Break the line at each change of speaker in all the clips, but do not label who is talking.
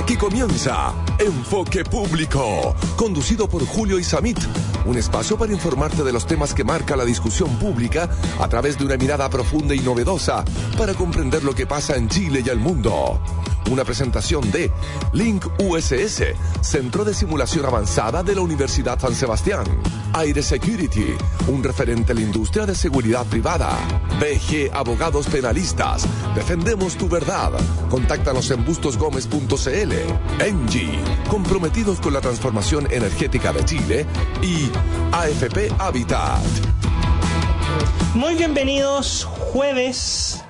Aquí comienza Enfoque Público, conducido por Julio Isamit, un espacio para informarte de los temas que marca la discusión pública a través de una mirada profunda y novedosa para comprender lo que pasa en Chile y el mundo. Una presentación de Link USS, Centro de Simulación Avanzada de la Universidad San Sebastián. Aire Security, un referente en la industria de seguridad privada. BG Abogados Penalistas, defendemos tu verdad. Contáctanos en bustosgomez.cl. Engie, comprometidos con la transformación energética de Chile. Y AFP Habitat.
Muy bienvenidos, jueves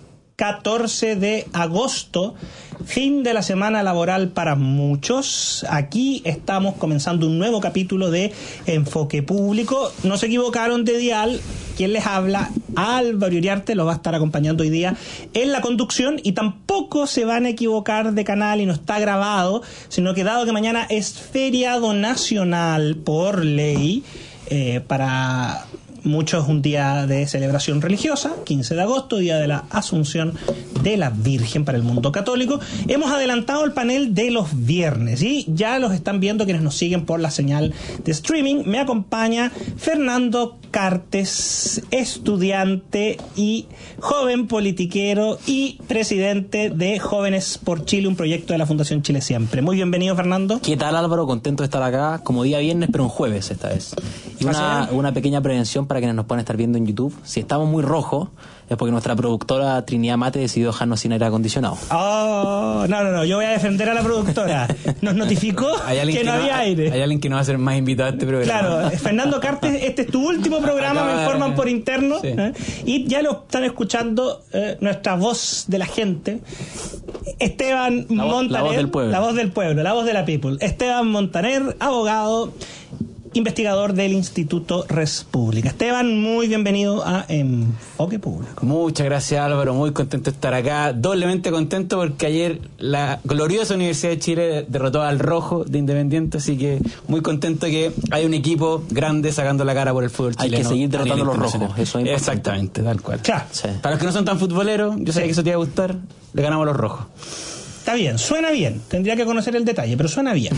14 de agosto, fin de la semana laboral para muchos. Aquí estamos comenzando un nuevo capítulo de Enfoque Público. No se equivocaron de dial. Quien les habla, Álvaro Iriarte, lo va a estar acompañando hoy día en la conducción, y tampoco se van a equivocar de canal y no está grabado, sino que dado que mañana es feriado nacional por ley, para muchos un día de celebración religiosa, 15 de agosto, día de la Asunción de la Virgen para el mundo católico. Hemos adelantado el panel de los viernes y ya los están viendo quienes nos siguen por la señal de streaming. Me acompaña Fernando Cartes, estudiante y joven politiquero y presidente de Jóvenes por Chile, un proyecto de la Fundación Chile Siempre. Muy bienvenido, Fernando.
¿Qué tal, Álvaro? Contento de estar acá, como día viernes, pero un jueves esta vez. Y una pequeña prevención para quienes nos puedan estar viendo en YouTube. Si estamos muy rojos, es porque nuestra productora Trinidad Mate decidió dejarnos sin aire acondicionado.
Oh, no, yo voy a defender a la productora. Nos notificó que no había aire.
Hay alguien que no va a ser más invitado a este programa.
Claro, Fernando Cartes, este es tu último programa, me informan por interno. Sí. Y ya lo están escuchando nuestra voz de la gente, Esteban Montaner.
La voz del pueblo.
La voz del pueblo, la voz de la people. Esteban Montaner, abogado, investigador del Instituto Res Pública. Esteban, muy bienvenido a Enfoque Público.
Muchas gracias, Álvaro, muy contento de estar acá, doblemente contento porque ayer la gloriosa Universidad de Chile derrotó al Rojo de Independiente, así que muy contento que hay un equipo grande sacando la cara por el fútbol chileno.
Hay que seguir derrotando a los rojos, eso es
exactamente, tal cual.
Claro.
Sí. Para los que no son tan futboleros, yo sé que eso te iba a gustar, le ganamos a los rojos.
Está bien, suena bien, tendría que conocer el detalle, pero suena bien.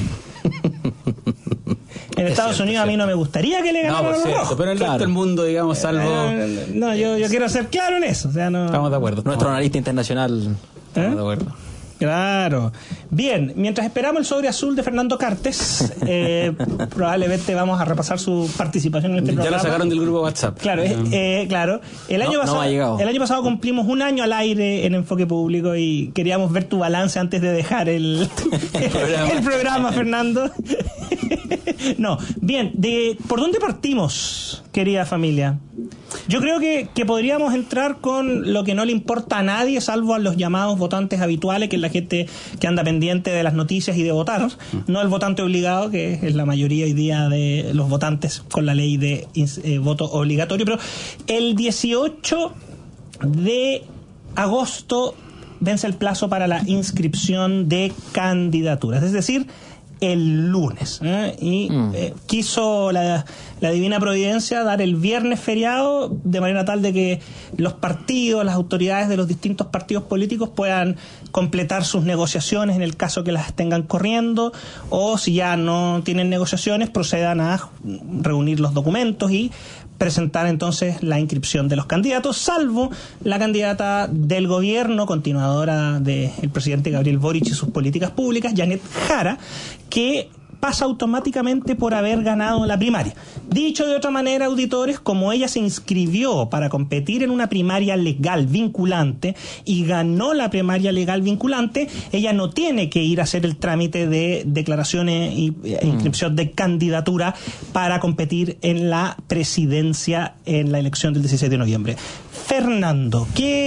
En Estados Unidos a mí no me gustaría que le ganaran a los rojos.
Pero en el resto del mundo, digamos, salvo...
No, yo quiero ser claro en eso. O sea, no...
Estamos de acuerdo. Nuestro analista internacional, estamos de acuerdo.
Claro. Bien, mientras esperamos el sobre azul de Fernando Cartes, probablemente vamos a repasar su participación en este programa.
Ya lo sacaron del grupo WhatsApp.
Claro, claro. El año pasado cumplimos un año al aire en Enfoque Público y queríamos ver tu balance antes de dejar el programa, Fernando. No, bien, ¿por dónde partimos, querida familia? Yo creo que podríamos entrar con lo que no le importa a nadie, salvo a los llamados votantes habituales, que es la gente que anda pendiente de las noticias y de votar, no el votante obligado, que es la mayoría hoy día de los votantes con la ley de voto obligatorio. Pero el 18 de agosto vence el plazo para la inscripción de candidaturas, es decir, el lunes, quiso la divina providencia dar el viernes feriado de manera tal de que los partidos, las autoridades de los distintos partidos políticos puedan completar sus negociaciones en el caso que las tengan corriendo, o si ya no tienen negociaciones, procedan a reunir los documentos y presentar entonces la inscripción de los candidatos, salvo la candidata del gobierno, continuadora del presidente Gabriel Boric y sus políticas públicas, Janet Jara, que pasa automáticamente por haber ganado la primaria. Dicho de otra manera, auditores, como ella se inscribió para competir en una primaria legal vinculante y ganó la primaria legal vinculante, ella no tiene que ir a hacer el trámite de declaraciones e inscripción de candidatura para competir en la presidencia en la elección del 16 de noviembre. Fernando,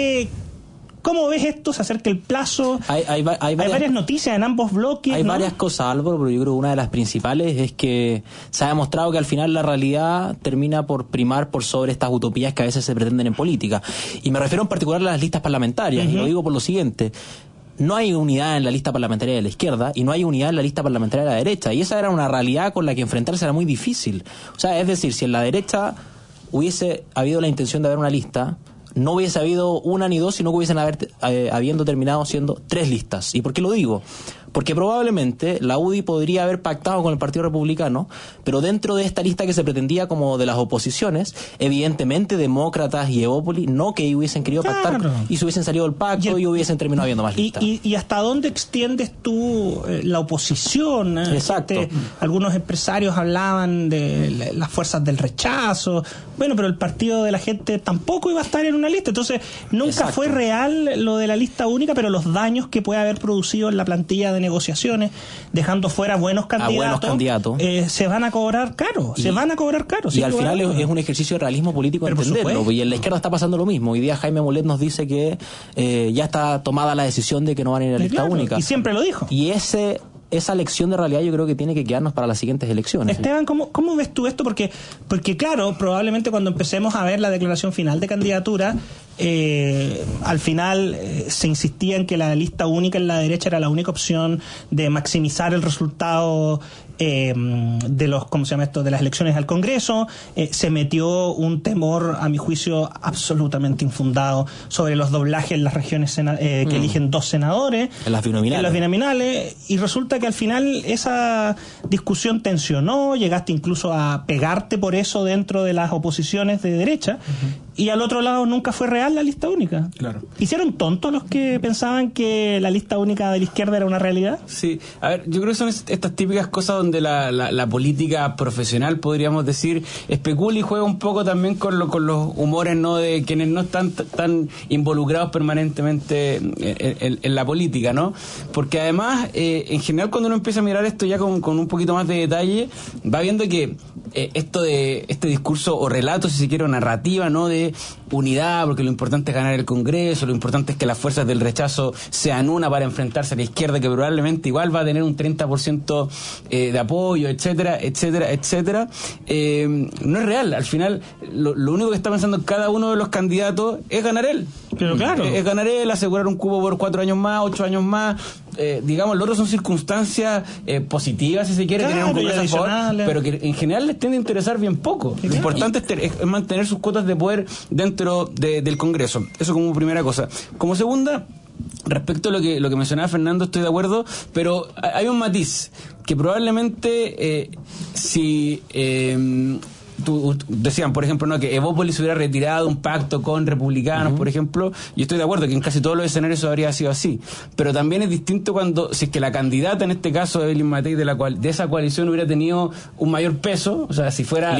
¿cómo ves esto? Se acerca el plazo. Hay varias noticias en ambos bloques.
Hay varias cosas, Álvaro, pero yo creo que una de las principales es que se ha demostrado que al final la realidad termina por primar por sobre estas utopías que a veces se pretenden en política. Y me refiero en particular a las listas parlamentarias, y lo digo por lo siguiente. No hay unidad en la lista parlamentaria de la izquierda y no hay unidad en la lista parlamentaria de la derecha. Y esa era una realidad con la que enfrentarse era muy difícil. O sea, es decir, si en la derecha hubiese habido la intención de haber una lista, no hubiese habido una ni dos, sino que hubiesen habiendo terminado siendo 3 listas. ¿Y por qué lo digo? Porque probablemente la UDI podría haber pactado con el Partido Republicano, pero dentro de esta lista que se pretendía como de las oposiciones, evidentemente Demócratas y Evópolis no que hubiesen querido pactar y se hubiesen salido del pacto y hubiesen terminado habiendo más listas.
¿Y hasta dónde extiendes tú la oposición?
Exacto.
Algunos empresarios hablaban de las fuerzas del rechazo. Bueno, pero el Partido de la Gente tampoco iba a estar en una lista. Entonces, nunca fue real lo de la lista única, pero los daños que puede haber producido en la plantilla de negociaciones, dejando fuera buenos candidatos, se van a cobrar caro.
Y al final es un ejercicio de realismo político entenderlo. Y en la izquierda está pasando lo mismo. Hoy día Jaime Molet nos dice que ya está tomada la decisión de que no van a ir a la lista única.
Y siempre lo dijo.
Y esa lección de realidad yo creo que tiene que quedarnos para las siguientes elecciones.
Esteban, ¿cómo ves tú esto? Porque claro, probablemente cuando empecemos a ver la declaración final de candidatura, al final se insistía en que la lista única en la derecha era la única opción de maximizar el resultado de los, ¿cómo se llama esto?, de las elecciones al Congreso. Se metió un temor, a mi juicio, absolutamente infundado sobre los doblajes en las regiones que eligen 2 senadores.
En las binominales.
Y resulta que al final esa discusión tensionó, llegaste incluso a pegarte por eso dentro de las oposiciones de derecha. Y al otro lado nunca fue real la lista única.
Claro.
¿Hicieron tontos los que pensaban que la lista única de la izquierda era una realidad?
Sí, a ver, yo creo que son estas típicas cosas donde la política profesional, podríamos decir, especula y juega un poco también con los humores, ¿no?, de quienes no están tan involucrados permanentemente en la política, ¿no? Porque además, en general, cuando uno empieza a mirar esto ya con un poquito más de detalle, va viendo que esto de este discurso o relato, si se quiere, o narrativa, ¿no?, de unidad, porque lo importante es ganar el Congreso, lo importante es que las fuerzas del rechazo sean una para enfrentarse a la izquierda, que probablemente igual va a tener un 30% de apoyo, etcétera, no es real. Al final, lo único que está pensando cada uno de los candidatos es ganar él.
Pero claro.
Es ganar él, asegurar un cupo por 4 años más, 8 años más. Digamos, lo otro son circunstancias positivas, si se quiere, tener un Congreso a favor, pero que en general les tiende a interesar bien poco. Lo importante es mantener sus cuotas de poder dentro del Congreso. Eso como primera cosa. Como segunda, respecto a lo que mencionaba Fernando, estoy de acuerdo, pero hay un matiz que probablemente si decían, por ejemplo, no, que Evópolis hubiera retirado un pacto con republicanos, por ejemplo, y estoy de acuerdo que en casi todos los escenarios eso habría sido así, pero también es distinto cuando, si es que la candidata, en este caso Evelyn Matei, de esa coalición hubiera tenido un mayor peso, o sea, si fuera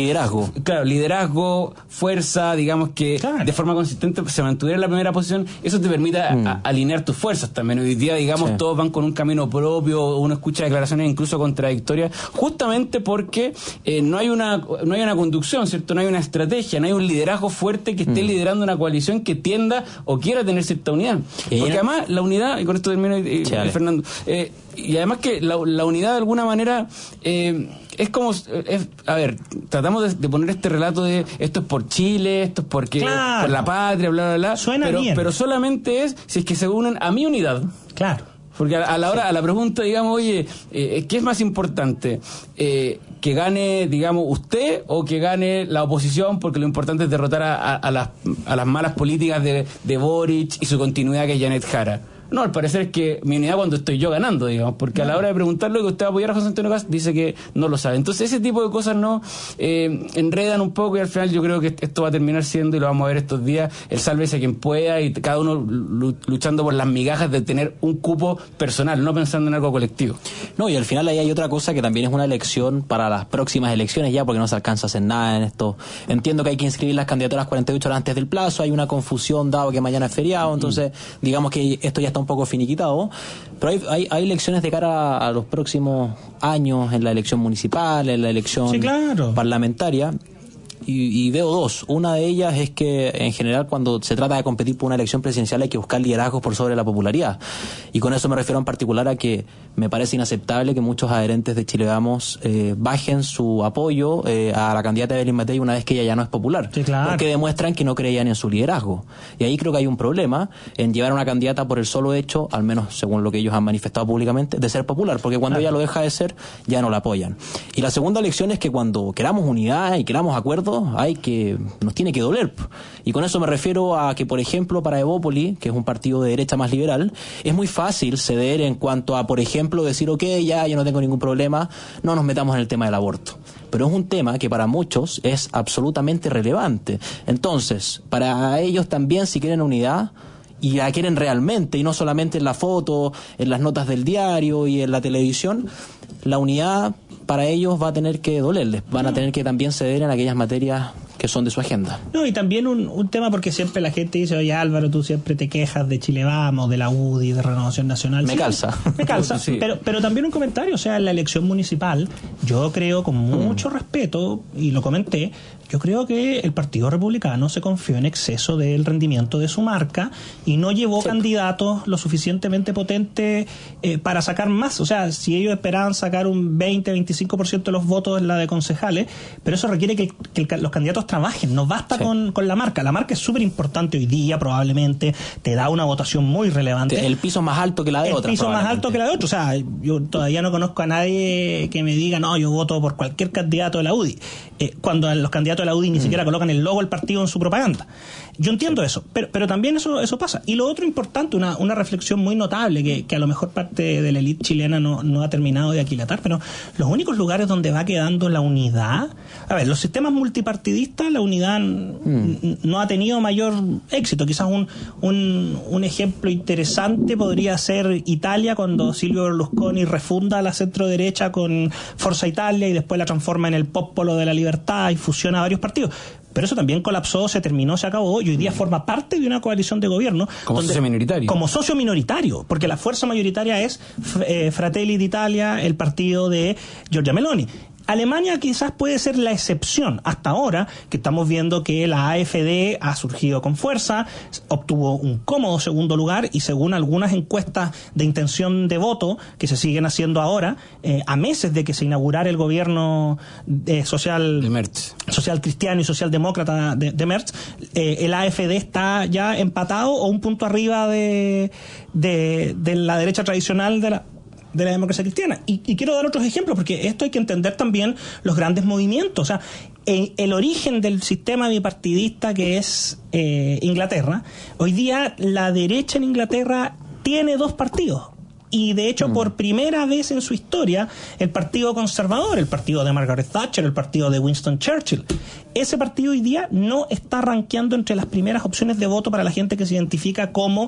liderazgo, fuerza, digamos que de forma consistente se mantuviera en la primera posición, eso te permite alinear tus fuerzas también. Hoy día, digamos, todos van con un camino propio, uno escucha declaraciones incluso contradictorias, justamente porque no hay una conducción, ¿cierto? No hay una estrategia, no hay un liderazgo fuerte que esté liderando una coalición que tienda o quiera tener cierta unidad. Porque además la unidad, y con esto termino, Fernando, y además que la unidad de alguna manera es como, a ver, tratamos de poner este relato de esto es por Chile, esto es porque por la patria, bla, bla, bla.
Suena bien.
Pero solamente es si es que se unen a mi unidad.
Claro.
Porque a la pregunta, digamos, oye, ¿qué es más importante? ¿Que gane, digamos, usted o que gane la oposición? Porque lo importante es derrotar a las malas políticas de Boric y su continuidad, que es Janet Jara. No, al parecer es que mi unidad cuando estoy yo ganando, digamos, porque a la hora de preguntarle que usted va a apoyar a José Antonio Kast, dice que no lo sabe. Entonces ese tipo de cosas no enredan un poco, y al final yo creo que esto va a terminar siendo, y lo vamos a ver estos días, el sálvese quien pueda, y cada uno luchando por las migajas de tener un cupo personal, no pensando en algo colectivo.
No, y al final ahí hay otra cosa que también es una elección para las próximas elecciones ya, porque no se alcanza a hacer nada en esto. Entiendo que hay que inscribir las candidaturas 48 horas antes del plazo, hay una confusión dado que mañana es feriado, entonces digamos que esto ya está un poco finiquitado, pero hay elecciones de cara a los próximos años, en la elección municipal, en la elección parlamentaria. Y veo dos. Una de ellas es que en general cuando se trata de competir por una elección presidencial hay que buscar liderazgos por sobre la popularidad, y con eso me refiero en particular a que me parece inaceptable que muchos adherentes de Chile Vamos bajen su apoyo a la candidata Evelyn Matei una vez que ella ya no es popular, porque demuestran que no creían en su liderazgo, y ahí creo que hay un problema en llevar a una candidata por el solo hecho, al menos según lo que ellos han manifestado públicamente, de ser popular, porque cuando ella lo deja de ser ya no la apoyan. Y la segunda lección es que cuando queramos unidad y queramos acuerdo, viendo nos tiene que doler. Y con eso me refiero a que, por ejemplo, para Evópoli, que es un partido de derecha más liberal, es muy fácil ceder en cuanto a, por ejemplo, decir, ok, ya yo no tengo ningún problema, no nos metamos en el tema del aborto. Pero es un tema que para muchos es absolutamente relevante. Entonces, para ellos también, si quieren unidad, y la quieren realmente, y no solamente en la foto, en las notas del diario y en la televisión, la unidad para ellos va a tener que dolerles, van a tener que también ceder en aquellas materias que son de su agenda.
No, y también un tema, porque siempre la gente dice, oye Álvaro, tú siempre te quejas de Chile Vamos, de la UDI, de Renovación Nacional.
Me calza.
Sí. Pero también un comentario, o sea, en la elección municipal, yo creo con mucho respeto, y lo comenté, yo creo que el Partido Republicano se confió en exceso del rendimiento de su marca y no llevó candidatos lo suficientemente potentes para sacar más. O sea, si ellos esperaban sacar un 20-25% de los votos en la de concejales, pero eso requiere que los candidatos trabajen, no basta con la marca. La marca es súper importante hoy día, probablemente te da una votación muy relevante.
El piso más alto que la de otra.
El piso más alto que la de otro. O sea, yo todavía no conozco a nadie que me diga, no, yo voto por cualquier candidato de la UDI. Cuando los candidatos de la UDI ni siquiera colocan el logo del partido en su propaganda. Yo entiendo eso, pero también eso pasa. Y lo otro importante, una reflexión muy notable que a lo mejor parte de la élite chilena no ha terminado de aquilatar, pero los únicos lugares donde va quedando la unidad, a ver, los sistemas multipartidistas, la unidad no ha tenido mayor éxito. Quizás un ejemplo interesante podría ser Italia, cuando Silvio Berlusconi refunda la centro-derecha con Forza Italia y después la transforma en el Popolo de la Libertad y fusiona varios partidos. Pero eso también colapsó, se terminó, se acabó, y hoy día forma parte de una coalición de gobierno.
Como socio minoritario.
Como socio minoritario, porque la fuerza mayoritaria es Fratelli d'Italia, el partido de Giorgia Meloni. Alemania quizás puede ser la excepción hasta ahora, que estamos viendo que la AfD ha surgido con fuerza, obtuvo un cómodo segundo lugar y según algunas encuestas de intención de voto que se siguen haciendo ahora, a meses de que se inaugurara el gobierno social cristiano y socialdemócrata de Merz, el AfD está ya empatado o un punto arriba de la derecha tradicional de la democracia cristiana. Y quiero dar otros ejemplos, porque esto hay que entender también los grandes movimientos. O sea, el origen del sistema bipartidista que es Inglaterra, hoy día la derecha en Inglaterra tiene dos partidos. Y de hecho, por primera vez en su historia, el Partido Conservador, el partido de Margaret Thatcher, el partido de Winston Churchill, ese partido hoy día no está rankeando entre las primeras opciones de voto para la gente que se identifica como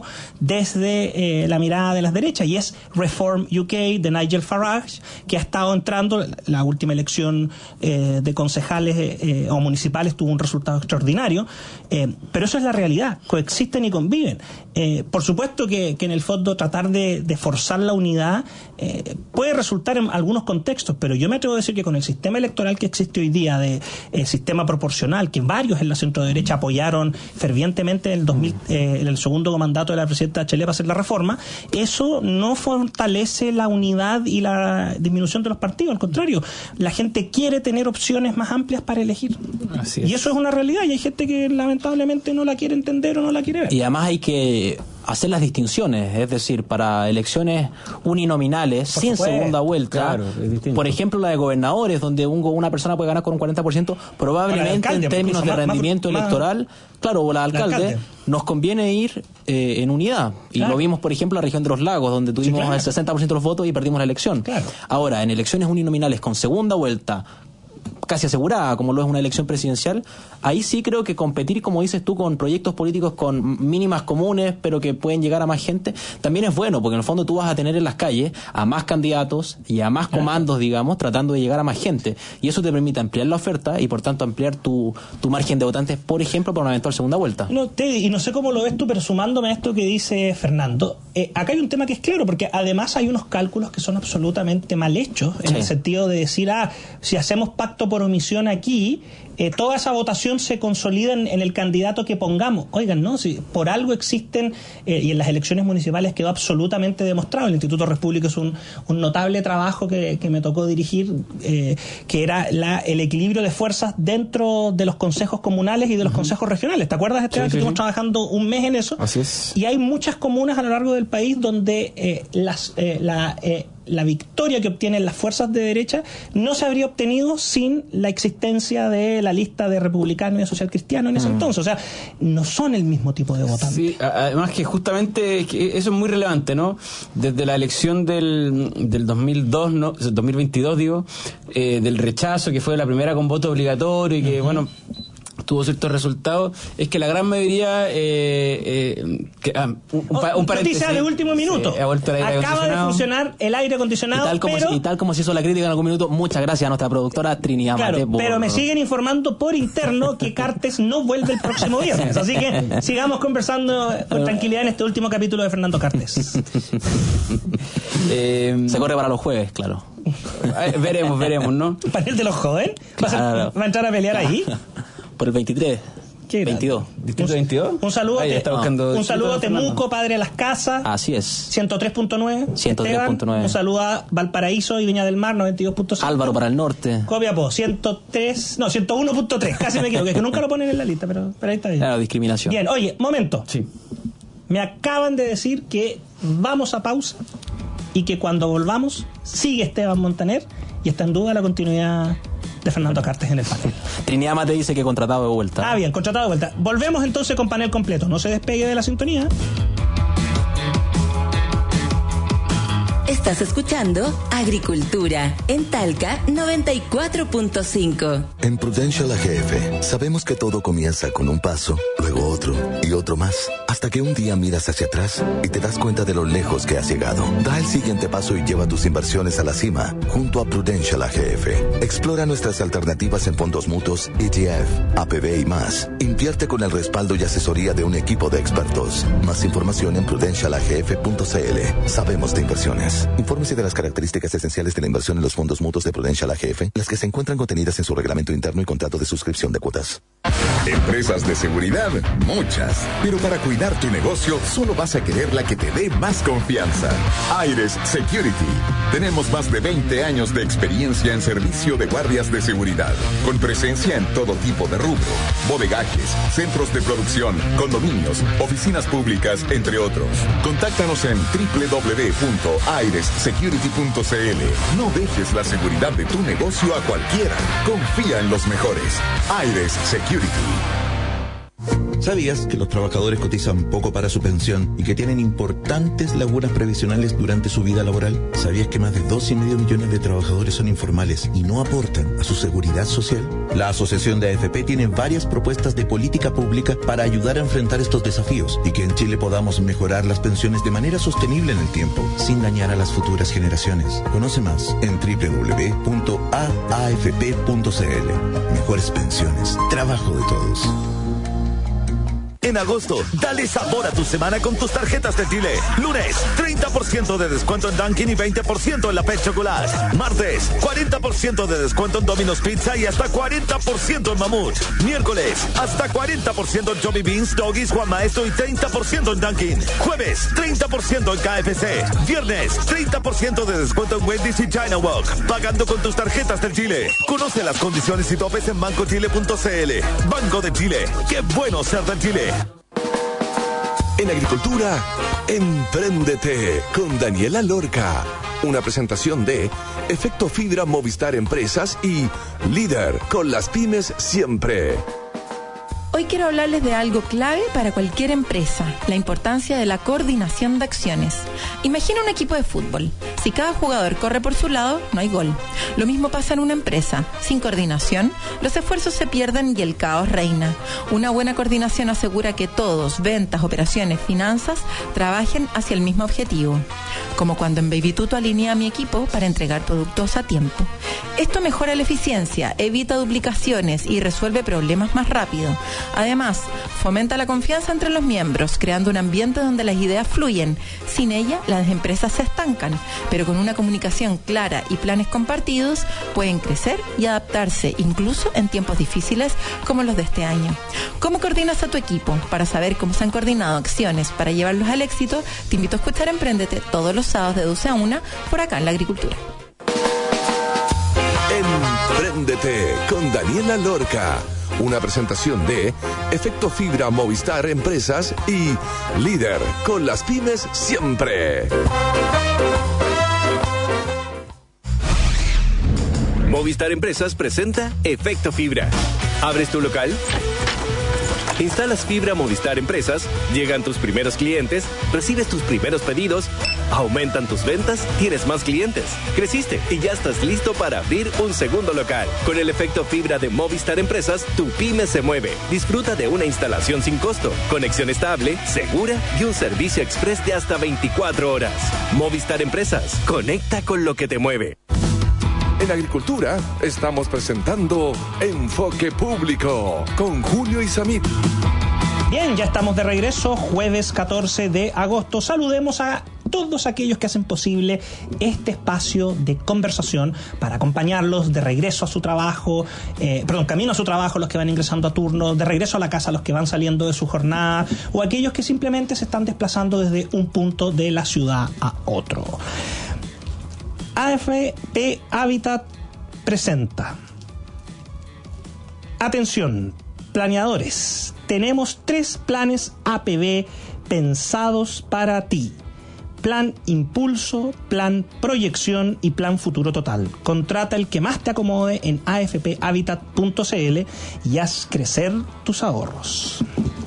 desde la mirada de las derechas, y es Reform UK de Nigel Farage, que ha estado entrando. La última elección de concejales o municipales tuvo un resultado extraordinario, pero eso es la realidad, coexisten y conviven. Por supuesto que en el fondo tratar de forzar la unidad puede resultar en algunos contextos, pero yo me atrevo a decir que con el sistema electoral que existe hoy día, de sistema proporcional, que varios en la centro-derecha apoyaron fervientemente en el segundo mandato de la presidenta Bachelet para hacer la reforma, eso no fortalece la unidad y la disminución de los partidos. Al contrario, la gente quiere tener opciones más amplias para elegir. Así es. Y eso es una realidad, y hay gente que lamentablemente no la quiere entender o no la quiere ver.
Y además hay que hacer las distinciones, es decir, para elecciones uninominales, sin segunda vuelta,
claro,
por ejemplo la de gobernadores, donde una persona puede ganar con un 40%, probablemente en términos de rendimiento electoral, claro, o la alcalde, nos conviene ir en unidad. Y lo vimos, por ejemplo, en la región de los lagos, donde tuvimos el 60% de los votos y perdimos la elección. Ahora, en elecciones uninominales con segunda vuelta, casi asegurada, como lo es una elección presidencial, ahí sí creo que competir, como dices tú, con proyectos políticos con mínimas comunes, pero que pueden llegar a más gente, también es bueno, porque en el fondo tú vas a tener en las calles a más candidatos y a más comandos, digamos, tratando de llegar a más gente. Y eso te permite ampliar la oferta y, por tanto, ampliar tu margen de votantes, por ejemplo, para una eventual segunda vuelta.
No, Teddy, y no sé cómo lo ves tú, pero sumándome a esto que dice Fernando, acá hay un tema que es claro, porque además hay unos cálculos que son absolutamente mal hechos, en el sentido de decir, si hacemos pacto por omisión aquí, toda esa votación se consolida en el candidato que pongamos. Oigan, no, si por algo existen, y en las elecciones municipales quedó absolutamente demostrado. El Instituto Res Publica es un notable trabajo que me tocó dirigir, que era el equilibrio de fuerzas dentro de los consejos comunales y de los consejos regionales. ¿Te acuerdas, Esteban, que estuvimos trabajando un mes en eso?
Así es.
Y hay muchas comunas a lo largo del país donde la victoria que obtienen las fuerzas de derecha no se habría obtenido sin la existencia de la lista de republicanos y de socialcristianos en ese entonces. O sea, no son el mismo tipo de votantes.
Sí, además que justamente eso es muy relevante, ¿no? Desde la elección del 2002, ¿no? 2022, digo, del rechazo, que fue la primera con voto obligatorio y que, bueno, tuvo ciertos resultados, es que la gran mayoría un paréntesis,
noticia de último minuto,
ha vuelto el aire
acaba de funcionar el aire acondicionado,
y tal como se hizo la crítica en algún minuto, muchas gracias a nuestra productora Trinidad Mate.
Pero me siguen informando por interno que Cartes no vuelve el próximo viernes, así que sigamos conversando con tranquilidad en este último capítulo de Fernando Cartes.
Se corre para los jueves, claro.
Veremos, ¿no?
¿Panel de los jóvenes?
Claro.
¿Va a entrar a pelear ahí?
Por el 23. 22.
¿Distrito 22?
Un saludo, un saludo a Temuco, Padre de las Casas.
Así es.
103.9.
103.9.
Un saludo a Valparaíso y Viña del Mar, 92.5.
Álvaro para el norte.
Copiapó, 101.3. Casi me equivoco, es que nunca lo ponen en la lista, pero ahí está bien.
Claro, discriminación.
Bien, oye, momento.
Sí.
Me acaban de decir que vamos a pausa y que cuando volvamos sigue Esteban Montaner y está en duda la continuidad de Fernando Cartes en el panel.
Trinidad Mate dice que contratado de vuelta.
Ah, bien, contratado de vuelta. Volvemos entonces con panel completo. No se despegue de la sintonía.
Estás escuchando Agricultura en Talca 94.5.
En Prudential AGF sabemos que todo comienza con un paso, luego otro y otro más, hasta que un día miras hacia atrás y te das cuenta de lo lejos que has llegado. Da el siguiente paso y lleva tus inversiones a la cima junto a Prudential AGF. Explora nuestras alternativas en fondos mutuos, ETF, APB y más. Invierte con el respaldo y asesoría de un equipo de expertos. Más información en prudentialagf.cl. Sabemos de inversiones. Infórmese de las características esenciales de la inversión en los fondos mutuos de Prudential AGF, las que se encuentran contenidas en su reglamento interno y contrato de suscripción de cuotas.
Empresas de seguridad, muchas. Pero para cuidar tu negocio, solo vas a querer la que te dé más confianza. Aires Security. Tenemos más de 20 años de experiencia en servicio de guardias de seguridad, con presencia en todo tipo de rubro: bodegajes, centros de producción, condominios, oficinas públicas, entre otros. Contáctanos en www.airessecurity.cl. No dejes la seguridad de tu negocio a cualquiera. Confía en los mejores. Aires Security.
¿Sabías que los trabajadores cotizan poco para su pensión y que tienen importantes lagunas previsionales durante su vida laboral? ¿Sabías que más de 2,5 millones de trabajadores son informales y no aportan a su seguridad social? La Asociación de AFP tiene varias propuestas de política pública para ayudar a enfrentar estos desafíos y que en Chile podamos mejorar las pensiones de manera sostenible en el tiempo, sin dañar a las futuras generaciones. Conoce más en www.aafp.cl. Mejores pensiones, trabajo de todos.
En agosto, dale sabor a tu semana con tus tarjetas de Chile. Lunes, 30% de descuento en Dunkin' y 20% en la Pet Chocolate. Martes, 40% de descuento en Domino's Pizza y hasta 40% en Mamut. Miércoles, hasta 40% en Johnny Beans, Doggies, Juan Maestro y 30% en Dunkin'. Jueves, 30% en KFC. Viernes, 30% de descuento en Wendy's y China Walk. Pagando con tus tarjetas del Chile. Conoce las condiciones y topes en bancochile.cl. Banco de Chile. Qué bueno ser de Chile.
En Agricultura, Empréndete con Daniela Lorca. Una presentación de Efecto Fibra Movistar Empresas y Líder con las pymes siempre.
Hoy quiero hablarles de algo clave para cualquier empresa, la importancia de la coordinación de acciones. Imagina un equipo de fútbol. Si cada jugador corre por su lado, no hay gol. Lo mismo pasa en una empresa. Sin coordinación, los esfuerzos se pierden y el caos reina. Una buena coordinación asegura que todos, ventas, operaciones, finanzas, trabajen hacia el mismo objetivo. Como cuando en Baby Tuto alineé a mi equipo para entregar productos a tiempo. Esto mejora la eficiencia, evita duplicaciones y resuelve problemas más rápido. Además, fomenta la confianza entre los miembros, creando un ambiente donde las ideas fluyen. Sin ella, las empresas se estancan, pero con una comunicación clara y planes compartidos, pueden crecer y adaptarse, incluso en tiempos difíciles como los de este año. ¿Cómo coordinas a tu equipo? Para saber cómo se han coordinado acciones para llevarlos al éxito, te invito a escuchar Empréndete todos los sábados de 12 a 1 por acá en La Agricultura.
Empréndete con Daniela Lorca. Una presentación de Efecto Fibra Movistar Empresas y Líder con las pymes siempre.
Movistar Empresas presenta Efecto Fibra. ¿Abres tu local? Instalas fibra Movistar Empresas, llegan tus primeros clientes, recibes tus primeros pedidos, aumentan tus ventas, tienes más clientes, creciste y ya estás listo para abrir un segundo local. Con el efecto fibra de Movistar Empresas, tu pyme se mueve. Disfruta de una instalación sin costo, conexión estable, segura y un servicio express de hasta 24 horas. Movistar Empresas, conecta con lo que te mueve.
En Agricultura estamos presentando Enfoque Público con Julio Isamit.
Bien, ya estamos de regreso, jueves 14 de agosto. Saludemos a todos aquellos que hacen posible este espacio de conversación para acompañarlos de regreso a su trabajo, camino a su trabajo, los que van ingresando a turno, de regreso a la casa, los que van saliendo de su jornada, o aquellos que simplemente se están desplazando desde un punto de la ciudad a otro. AFP Habitat presenta. Atención, planeadores. Tenemos 3 planes APB pensados para ti. Plan Impulso, Plan Proyección y Plan Futuro Total. Contrata el que más te acomode en afphabitat.cl y haz crecer tus ahorros.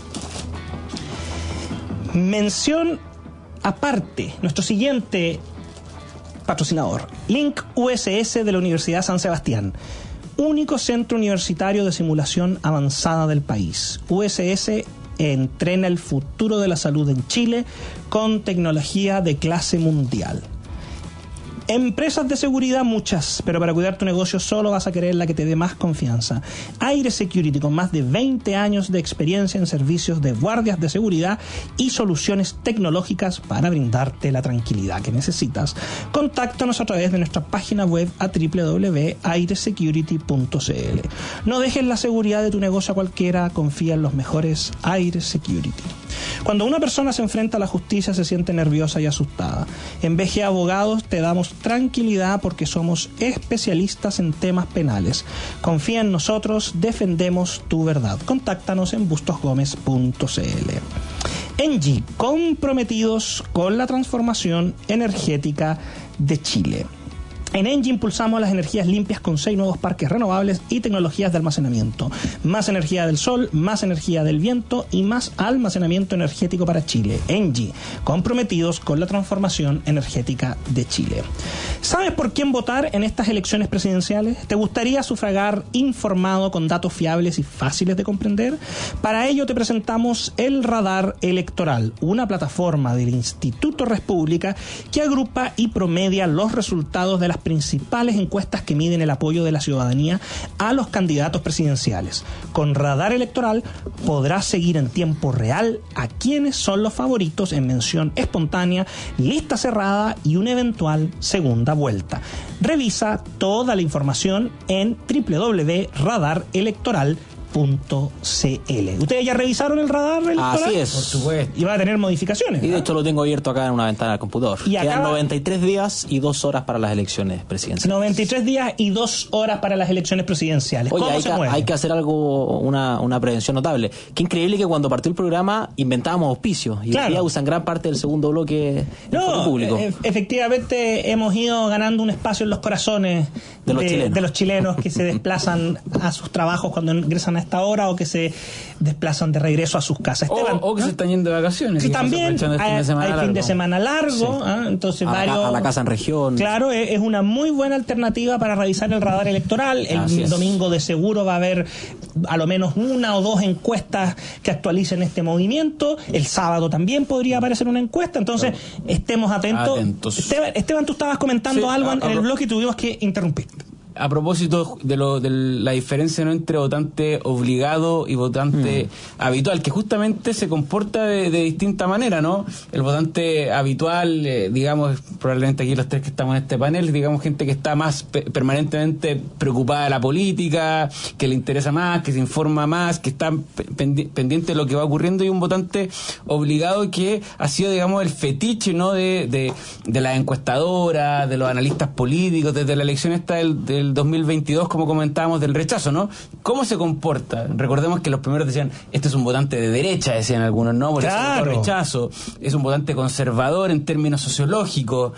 Mención aparte, nuestro siguiente patrocinador, Link USS de la Universidad San Sebastián, único centro universitario de simulación avanzada del país. USS entrena el futuro de la salud en Chile con tecnología de clase mundial. Empresas de seguridad muchas, pero para cuidar tu negocio solo vas a querer la que te dé más confianza. Aire Security, con más de 20 años de experiencia en servicios de guardias de seguridad y soluciones tecnológicas para brindarte la tranquilidad que necesitas. Contáctanos a través de nuestra página web a www.airesecurity.cl. No dejes la seguridad de tu negocio a cualquiera, confía en los mejores Aire Security. Cuando una persona se enfrenta a la justicia se siente nerviosa y asustada. En BG Abogados te damos tranquilidad porque somos especialistas en temas penales. Confía en nosotros, defendemos tu verdad. Contáctanos en bustosgomez.cl. Engie, comprometidos con la transformación energética de Chile. En Engie impulsamos las energías limpias con 6 nuevos parques renovables y tecnologías de almacenamiento. Más energía del sol, más energía del viento y más almacenamiento energético para Chile. Engie, comprometidos con la transformación energética de Chile. ¿Sabes por quién votar en estas elecciones presidenciales? ¿Te gustaría sufragar informado con datos fiables y fáciles de comprender? Para ello te presentamos el Radar Electoral, una plataforma del Instituto República que agrupa y promedia los resultados de las principales encuestas que miden el apoyo de la ciudadanía a los candidatos presidenciales. Con Radar Electoral podrás seguir en tiempo real a quienes son los favoritos en mención espontánea, lista cerrada y una eventual segunda vuelta. Revisa toda la información en www.radarelectoral.cl. ¿Ustedes ya revisaron el radar electoral?
Así es.
Por supuesto.
Y va a tener modificaciones.
Y de hecho lo tengo abierto acá en una ventana del computador. Y quedan 93 días y 2 horas para las elecciones presidenciales. 93
días y 2 horas para las elecciones presidenciales.
Oye,
¿Cómo se mueve?
Hay que hacer algo, una prevención notable. Qué increíble que cuando partió el programa inventábamos auspicios. Y hoy día usan gran parte del segundo bloque del público.
Efectivamente hemos ido ganando un espacio en los corazones de los chilenos que se desplazan a sus trabajos cuando ingresan a esta hora o que se desplazan de regreso a sus casas. Esteban,
o que se están yendo de vacaciones.
Sí, también hay fin de semana largo. Sí. Entonces
a la casa en región.
Claro, es una muy buena alternativa para revisar el radar electoral. El domingo de seguro va a haber a lo menos 1 o 2 encuestas que actualicen este movimiento. El sábado también podría aparecer una encuesta. Entonces, estemos atentos. Esteban, tú estabas comentando algo en el blog y tuvimos que interrumpir.
A propósito de la diferencia, ¿no?, entre votante obligado y votante habitual, que justamente se comporta de distinta manera, ¿no? El votante habitual, digamos, probablemente aquí los 3 que estamos en este panel, digamos, gente que está más permanentemente preocupada de la política, que le interesa más, que se informa más, que está pendiente de lo que va ocurriendo, y un votante obligado que ha sido, digamos, el fetiche, ¿no?, de las encuestadoras, de los analistas políticos, desde la elección esta del del 2022, como comentábamos, del rechazo, ¿no? ¿Cómo se comporta? Recordemos que los primeros decían, este es un votante de derecha, decían algunos, ¿no? Por eso rechazo. Es un votante conservador en términos sociológicos.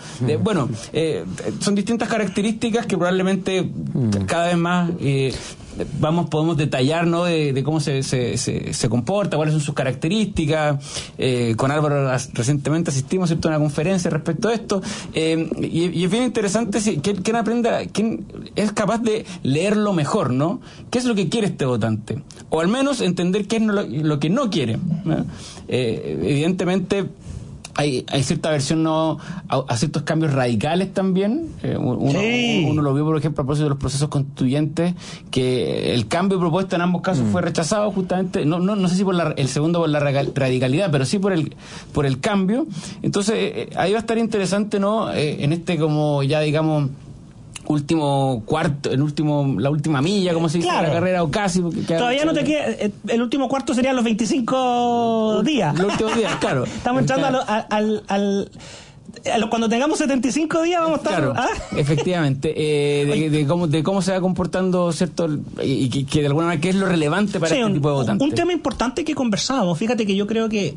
Son distintas características que probablemente cada vez más podemos detallar, ¿no? De cómo se comporta, cuáles son sus características. Con Álvaro recientemente asistimos, ¿cierto?, a una conferencia respecto a esto, y es bien interesante quién es capaz de leerlo mejor, ¿no? ¿Qué es lo que quiere este votante? O al menos entender qué es lo que no quiere, ¿no? Evidentemente hay cierta aversión a ciertos cambios radicales también. Uno lo vio, por ejemplo, a propósito de los procesos constituyentes, que el cambio propuesto en ambos casos fue rechazado justamente, no sé si el segundo por la radicalidad, pero sí por el cambio. Entonces ahí va a estar interesante, ¿no? En este, como ya digamos, último cuarto, la última milla, como se dice, la carrera, o casi.
Todavía no te queda. El último cuarto serían los 25 días.
Los últimos días, claro.
Estamos entrando cuando tengamos 75 días vamos a estar...
Claro, efectivamente. De cómo se va comportando, ¿cierto? Y que de alguna manera, ¿qué es lo relevante para este tipo de votantes?
Un tema importante que conversábamos. Fíjate que yo creo que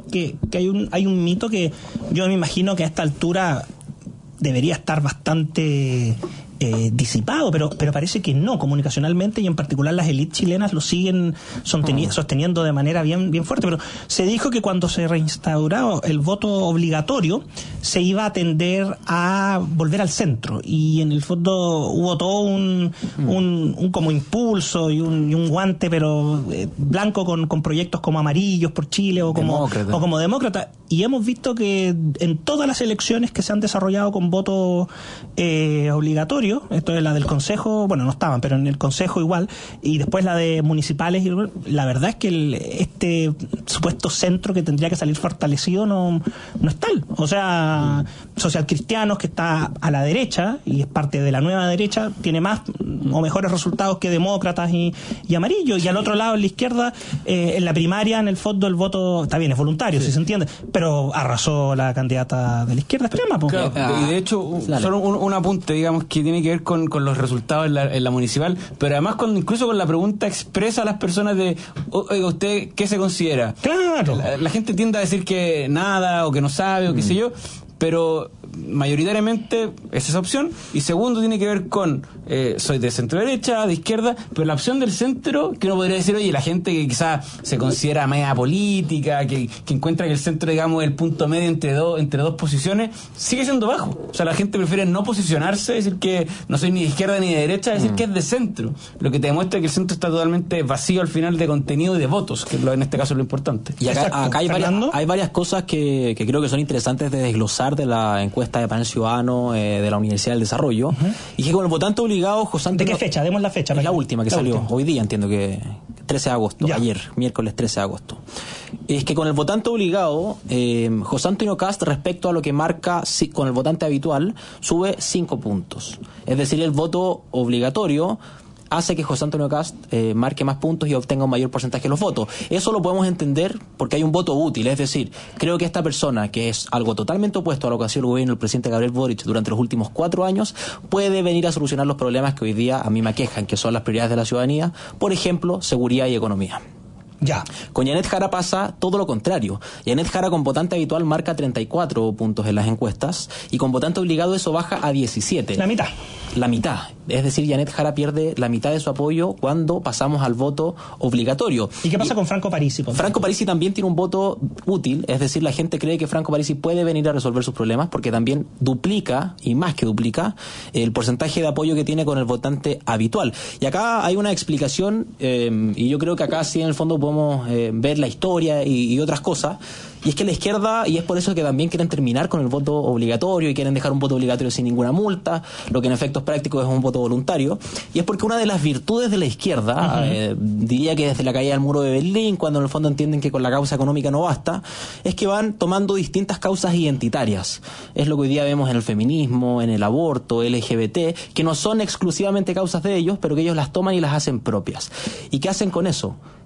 hay un mito que yo me imagino que a esta altura debería estar bastante disipado, pero parece que no, comunicacionalmente, y en particular las élites chilenas lo siguen sosteniendo de manera bien fuerte. Pero se dijo que cuando se reinstauró el voto obligatorio se iba a tender a volver al centro, y en el fondo hubo todo un como impulso y un guante, pero blanco, con proyectos como Amarillos por Chile o como Demócrata, y hemos visto que en todas las elecciones que se han desarrollado con voto obligatorio, esto es la del Consejo, bueno, no estaban, pero en el Consejo igual, y después la de municipales, la verdad es que este supuesto centro que tendría que salir fortalecido no es tal. O sea, Socialcristianos, que está a la derecha y es parte de la nueva derecha, tiene más o mejores resultados que Demócratas y Amarillo, y al otro lado, en la izquierda, en la primaria, en el fondo, el voto está bien, es voluntario, si se entiende, pero arrasó la candidata de la izquierda extrema.
Claro, y de hecho, solo un apunte, digamos, que tiene que ver con los resultados en la municipal, pero además incluso con la pregunta expresa a las personas de, oiga, ¿usted qué se considera?
Claro.
La gente tiende a decir que nada, o que no sabe, o qué sé yo, pero mayoritariamente es esa opción. Y segundo, tiene que ver con soy de centro derecha, de izquierda, pero la opción del centro, que uno podría decir, oye, la gente que quizás se considera media política, que encuentra que el centro, digamos, es el punto medio entre dos posiciones, sigue siendo bajo. O sea, la gente prefiere no posicionarse, decir que no soy ni de izquierda ni de derecha, decir que es de centro, lo que te demuestra que el centro está totalmente vacío al final de contenido y de votos, que en este caso es lo importante.
Y acá hay varias cosas que creo que son interesantes de desglosar de la encuesta de Panel Ciudadano de la Universidad del Desarrollo, y que con el votante obligado, José Antonio...
¿De qué fecha? Demos la fecha.
Es la última que salió. Hoy día, entiendo que 13 de agosto, ayer, miércoles 13 de agosto. Es que con el votante obligado, José Antonio Kast, respecto a lo que marca con el votante habitual, sube 5 puntos. Es decir, el voto obligatorio hace que José Antonio Kast marque más puntos y obtenga un mayor porcentaje de los votos. Eso lo podemos entender porque hay un voto útil, es decir, creo que esta persona, que es algo totalmente opuesto a lo que ha sido el gobierno del presidente Gabriel Boric durante los últimos 4 años, puede venir a solucionar los problemas que hoy día a mí me aquejan, que son las prioridades de la ciudadanía, por ejemplo, seguridad y economía.
Ya.
Con Yanet Jara pasa todo lo contrario. Yanet Jara con votante habitual marca 34 puntos en las encuestas, y con votante obligado eso baja a 17. La mitad. Es decir, Yanet Jara pierde la mitad de su apoyo cuando pasamos al voto obligatorio.
¿Y qué pasa con Franco Parisi?
Franco Parisi también tiene un voto útil, es decir, la gente cree que Franco Parisi puede venir a resolver sus problemas porque también duplica, y más que duplica, el porcentaje de apoyo que tiene con el votante habitual. Y acá hay una explicación, y yo creo que acá sí en el fondo podemos ver la historia y otras cosas. Y es que la izquierda, y es por eso que también quieren terminar con el voto obligatorio y quieren dejar un voto obligatorio sin ninguna multa, lo que en efectos prácticos es un voto voluntario, y es porque una de las virtudes de la izquierda, diría que desde la caída del muro de Berlín, cuando en el fondo entienden que con la causa económica no basta, es que van tomando distintas causas identitarias. Es lo que hoy día vemos en el feminismo, en el aborto, LGBT, que no son exclusivamente causas de ellos, pero que ellos las toman y las hacen propias. ¿Y qué hacen con eso?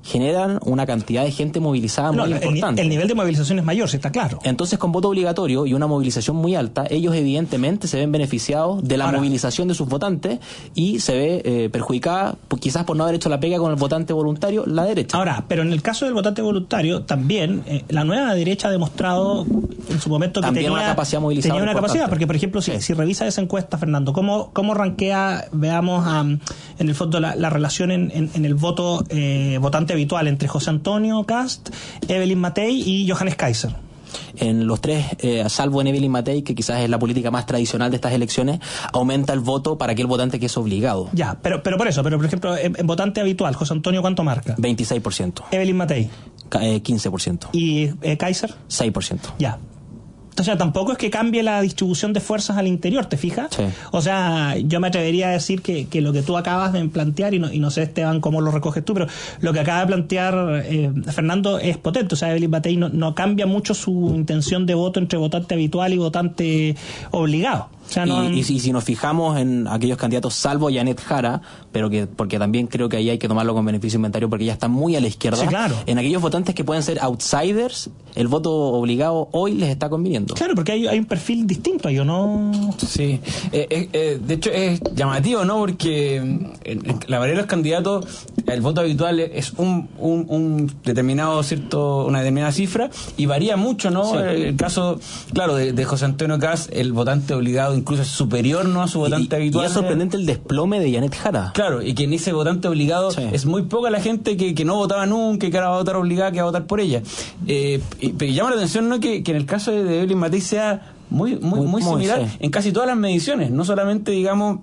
muestran una cantidad de gente movilizada muy importante.
El nivel de movilización es mayor, sí, está claro.
Entonces, con voto obligatorio y una movilización muy alta, ellos evidentemente se ven beneficiados de la movilización de sus votantes y se ve perjudicada, quizás por no haber hecho la pega con el votante voluntario, la derecha.
Ahora, pero en el caso del votante voluntario, también la nueva derecha ha demostrado en su momento que tenía una capacidad movilizadora. Tenía una capacidad, porque, por ejemplo, si revisa esa encuesta, Fernando, ¿cómo rankea, veamos, en el fondo, la relación en el voto votante habitual entre José Antonio Cast, Evelyn Matei y Johannes Kaiser?
En los tres, salvo en Evelyn Matei, que quizás es la política más tradicional de estas elecciones, aumenta el voto para aquel votante que es obligado.
Ya, pero por ejemplo, en votante habitual, José Antonio, ¿cuánto marca?
26%.
Evelyn Matei.
15%.
¿Y Kaiser?
6%.
Ya. O sea, tampoco es que cambie la distribución de fuerzas al interior, ¿te fijas?
Sí.
O sea, yo me atrevería a decir que lo que tú acabas de plantear, y no sé, Esteban, cómo lo recoges tú, pero lo que acaba de plantear Fernando es potente. O sea, Evelyn Matei no cambia mucho su intención de voto entre votante habitual y votante obligado. O sea,
y si nos fijamos en aquellos candidatos, salvo Janet Jara, porque también creo que ahí hay que tomarlo con beneficio inventario porque ya está muy a la izquierda,
sí, claro.
En aquellos votantes que pueden ser outsiders, el voto obligado hoy les está conviniendo.
Claro, porque hay un perfil distinto ahí, ¿o no?
Sí, de hecho es llamativo, ¿no? Porque la mayoría de los candidatos, el voto habitual es una determinada cifra y varía mucho, ¿no? Sí. El caso, claro, de José Antonio Cast, el votante obligado incluso es superior, ¿no?, a su votante habitual.
Y es sorprendente el desplome de Janet Jara.
Claro, y que en ese votante obligado es muy poca la gente que no votaba nunca, que ahora va a votar obligada, que va a votar por ella. Pero llama la atención, ¿no?, que en el caso de Evelyn Matei sea muy similar en casi todas las mediciones, no solamente, digamos,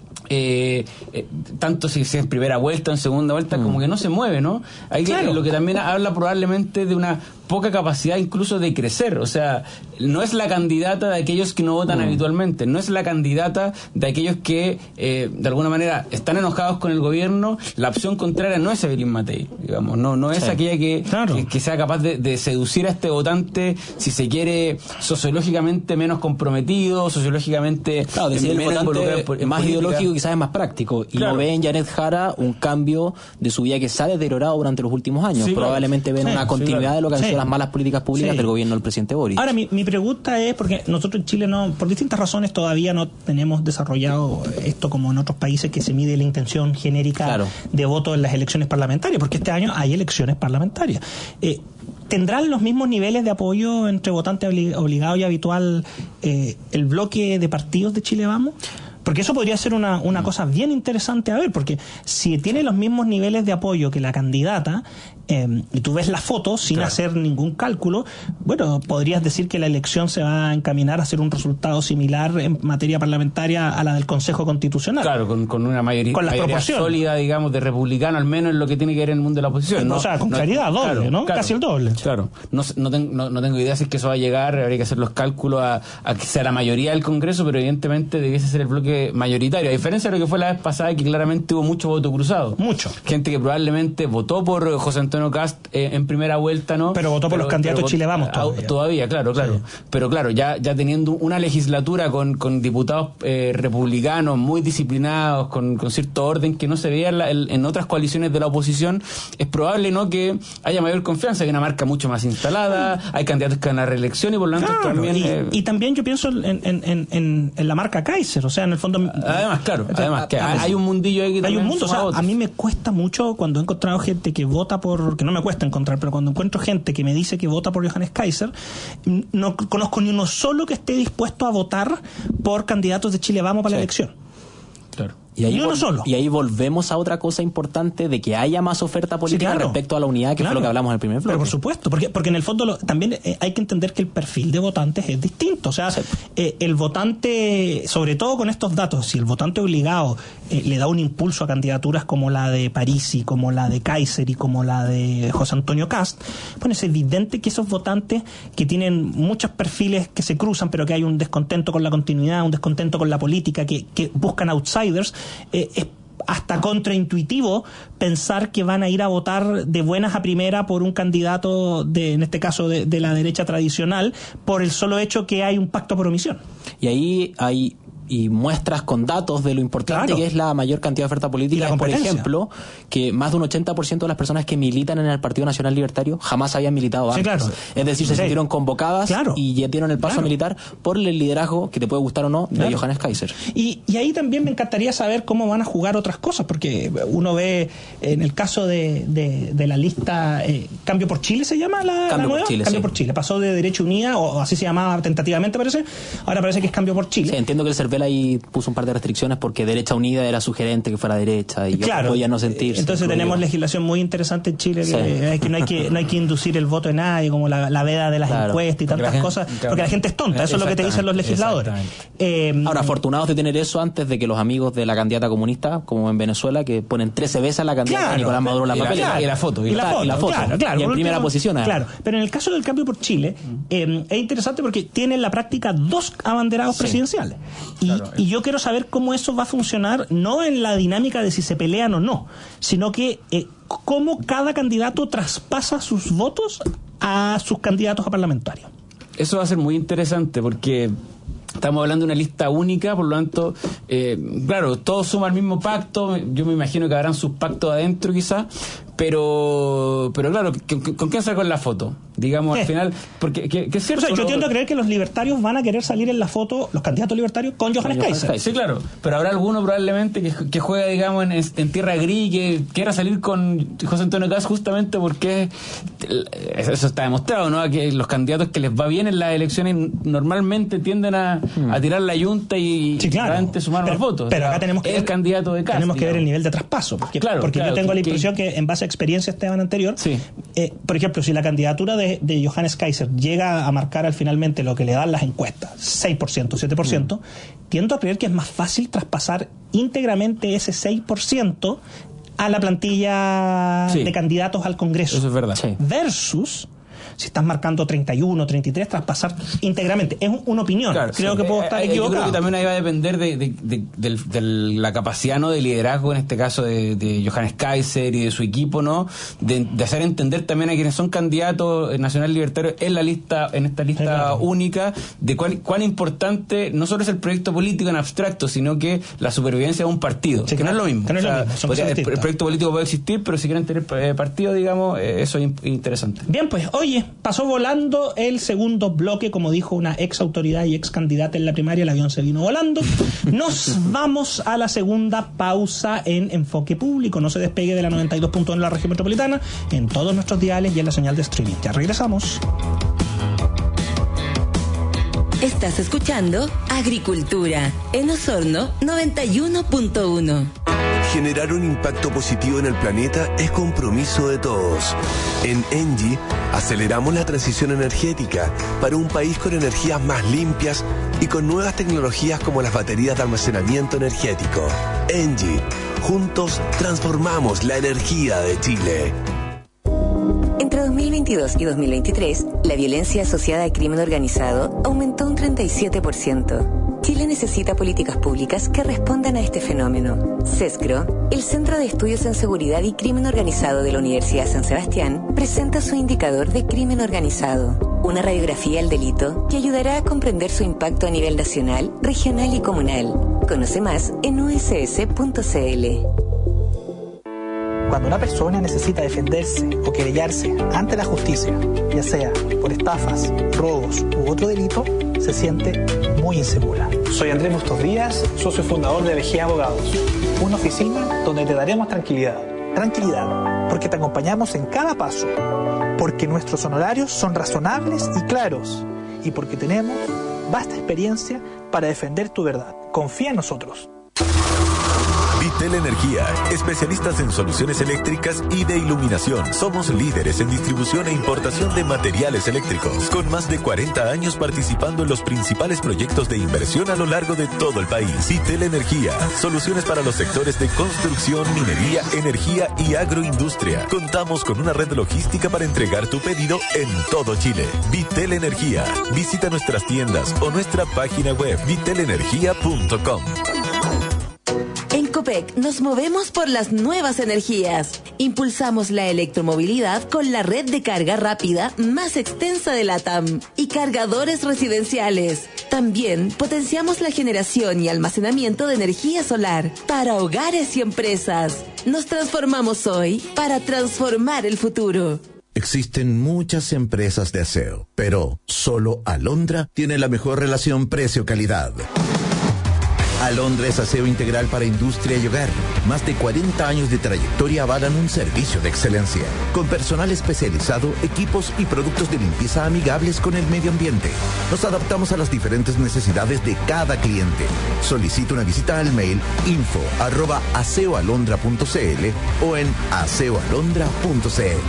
tanto si es en primera vuelta o en segunda vuelta, como que no se mueve, ¿no? Lo que también habla probablemente de una poca capacidad incluso de crecer. O sea, no es la candidata de aquellos que no votan habitualmente, no es la candidata de aquellos que de alguna manera están enojados con el gobierno. La opción contraria no es Evelyn Matei, digamos, no es aquella que sea capaz de seducir a este votante, si se quiere, sociológicamente menos comprometido, sociológicamente
menos involucrado, más ideológico, quizás es más práctico, y no ve en Janet Jara un cambio de su vida que se ha deteriorado durante los últimos años. Probablemente ven una continuidad de lo que han sido las malas políticas públicas del gobierno del presidente Boric.
Ahora, mi pregunta es, porque nosotros en Chile por distintas razones todavía no tenemos desarrollado esto como en otros países, que se mide la intención genérica de voto en las elecciones parlamentarias, porque este año hay elecciones parlamentarias. ¿Tendrán los mismos niveles de apoyo entre votante obligado y habitual el bloque de partidos de Chile Vamos? Porque eso podría ser una cosa bien interesante a ver, porque si tiene los mismos niveles de apoyo que la candidata, y tú ves la foto sin hacer ningún cálculo, bueno, podrías decir que la elección se va a encaminar a ser un resultado similar en materia parlamentaria a la del Consejo Constitucional.
Claro, con una mayoría sólida, digamos, de republicano, al menos en lo que tiene que ver en el mundo de la oposición.
O sea, con claridad, doble, ¿no? Casi el doble.
Claro, no tengo idea si es que eso va a llegar, habría que hacer los cálculos a que sea la mayoría del Congreso, pero evidentemente debiese ser el bloque mayoritario, a diferencia de lo que fue la vez pasada, que claramente hubo mucho voto cruzado.
Mucho.
Gente que probablemente votó por José Antonio Cast en primera vuelta, ¿no?
Pero votó por los candidatos Chile Vamos
todavía, claro. Sí. Pero claro, ya teniendo una legislatura con diputados republicanos muy disciplinados, con cierto orden que no se veía en otras coaliciones de la oposición, es probable, ¿no?, que haya mayor confianza, hay una marca mucho más instalada, hay candidatos que ganan la reelección y por lo tanto también...
Y también yo pienso en la marca Kaiser, o sea, en el fondo...
Además, que hay un mundillo ahí que
hay un mundo, o sea, a mí me cuesta mucho cuando he encontrado gente que vota que no me cuesta encontrar, pero cuando encuentro gente que me dice que vota por Johannes Kaiser, no conozco ni uno solo que esté dispuesto a votar por candidatos de Chile Vamos para la elección.
Claro.
Y ahí volvemos a otra cosa importante de que haya más oferta política respecto a la unidad, que fue lo que hablamos en el primer bloque.
Pero por supuesto, porque en el fondo también hay que entender que el perfil de votantes es distinto. O sea, el votante, sobre todo con estos datos, si el votante obligado le da un impulso a candidaturas como la de Parisi, como la de Kaiser y como la de José Antonio Cast, bueno, es evidente que esos votantes que tienen muchos perfiles que se cruzan, pero que hay un descontento con la continuidad, un descontento con la política, que buscan outsiders, es hasta contraintuitivo pensar que van a ir a votar de buenas a primera por un candidato en este caso de la derecha tradicional, por el solo hecho que hay un pacto por omisión.
Y ahí hay y muestras con datos de lo importante que es la mayor cantidad de oferta política. Por ejemplo, que más de un 80% de las personas que militan en el Partido Nacional Libertario jamás habían militado antes. Es decir, se sintieron convocadas y ya dieron el paso a militar por el liderazgo, que te puede gustar o no, de Johannes Kaiser.
Y ahí también me encantaría saber cómo van a jugar otras cosas, porque uno ve en el caso de la lista Cambio por Chile, ¿se llama la nueva? Cambio por Chile. Pasó de Derecha Unida, o así se llamaba tentativamente, parece. Ahora parece que es Cambio por Chile.
Sí, entiendo que el CERVEL ahí puso un par de restricciones porque Derecha Unida era sugerente que fuera derecha y yo podía no sentirse.
Entonces tenemos legislación muy interesante en Chile, que no hay que inducir el voto de nadie, como la veda de las encuestas y tantas cosas, porque la gente es tonta, eso es lo que te dicen los legisladores.
Ahora, afortunados de tener eso antes de que los amigos de la candidata comunista, como en Venezuela, que ponen 13 veces a la candidata Nicolás Maduro en la papelera.
Y la foto.
Y la foto. Y en primera posición.
Claro, pero en el caso del Cambio por Chile, es interesante porque tiene en la práctica 2 abanderados presidenciales. Y yo quiero saber cómo eso va a funcionar, no en la dinámica de si se pelean o no, sino que cómo cada candidato traspasa sus votos a sus candidatos a parlamentarios.
Eso va a ser muy interesante porque estamos hablando de una lista única, por lo tanto, claro, todos suman al mismo pacto. Yo me imagino que habrán sus pactos adentro quizás, pero claro, ¿con quién sacó en la foto? Digamos, al final, porque que es cierto.
O sea, yo tiendo a creer que los libertarios van a querer salir en la foto, los candidatos libertarios, con Johannes Kaiser.
Sí, claro, pero habrá alguno probablemente que juega, digamos, en tierra gris, que quiera salir con José Antonio Kast justamente porque eso está demostrado, ¿no? Que los candidatos que les va bien en las elecciones normalmente tienden a tirar la yunta y realmente sumar más votos.
Pero acá tenemos que ver,
candidato de Kast,
tenemos que ver el nivel de traspaso, porque yo tengo la impresión que en base a experiencia Esteban anterior, por ejemplo, si la candidatura de Johannes Kaiser llega a marcar finalmente lo que le dan las encuestas, 6%, 7%, tiendo a creer que es más fácil traspasar íntegramente ese 6% a la plantilla de candidatos al Congreso.
Eso es verdad.
Versus si estás marcando 31, 33, traspasar íntegramente. Es una opinión. Claro, creo que puedo estar equivocado.
Yo creo que también ahí va a depender de la capacidad, ¿no?, de liderazgo, en este caso de Johannes Kaiser y de su equipo, ¿no?, de hacer entender también a quienes son candidatos nacional libertarios en esta lista única, de cuán importante no solo es el proyecto político en abstracto, sino que la supervivencia de un partido, que no es lo mismo. El proyecto político puede existir, pero si quieren tener partido, digamos, eso es interesante.
Bien, pues, oye, pasó volando el segundo bloque, como dijo una ex autoridad y ex candidata en la primaria, el avión se vino volando. Nos vamos a la segunda pausa en Enfoque Público. No se despegue de la 92.1 en la región metropolitana, en todos nuestros diales y en la señal de streaming. Ya regresamos.
Estás escuchando Agricultura en Osorno 91.1.
Generar un impacto positivo en el planeta es compromiso de todos. En ENGIE aceleramos la transición energética para un país con energías más limpias y con nuevas tecnologías como las baterías de almacenamiento energético. ENGIE, juntos transformamos la energía de Chile.
Entre 2022 y 2023, la violencia asociada al crimen organizado aumentó un 37%. Chile necesita políticas públicas que respondan a este fenómeno. CESCRO, el Centro de Estudios en Seguridad y Crimen Organizado de la Universidad San Sebastián, presenta su indicador de crimen organizado, una radiografía del delito que ayudará a comprender su impacto a nivel nacional, regional y comunal. Conoce más en uss.cl.
Cuando una persona necesita defenderse o querellarse ante la justicia, ya sea por estafas, robos u otro delito, se siente muy insegura.
Soy Andrés Bustos Díaz, socio fundador de BG Abogados,
una oficina donde te daremos tranquilidad. Tranquilidad, porque te acompañamos en cada paso, porque nuestros honorarios son razonables y claros, y porque tenemos vasta experiencia para defender tu verdad. Confía en nosotros.
Vitel Energía, especialistas en soluciones eléctricas y de iluminación. Somos líderes en distribución e importación de materiales eléctricos, con más de 40 años participando en los principales proyectos de inversión a lo largo de todo el país. Vitel Energía, soluciones para los sectores de construcción, minería, energía y agroindustria. Contamos con una red logística para entregar tu pedido en todo Chile. Vitel Energía. Visita nuestras tiendas o nuestra página web vitelenergia.com.
En Copec nos movemos por las nuevas energías. Impulsamos la electromovilidad con la red de carga rápida más extensa de LATAM y cargadores residenciales. También potenciamos la generación y almacenamiento de energía solar para hogares y empresas. Nos transformamos hoy para transformar el futuro.
Existen muchas empresas de aseo, pero solo Alondra tiene la mejor relación precio-calidad. Alondra es aseo integral para industria y hogar. Más de 40 años de trayectoria avalan un servicio de excelencia. Con personal especializado, equipos y productos de limpieza amigables con el medio ambiente. Nos adaptamos a las diferentes necesidades de cada cliente. Solicita una visita al mail info@aseoalondra.cl o en aseoalondra.cl.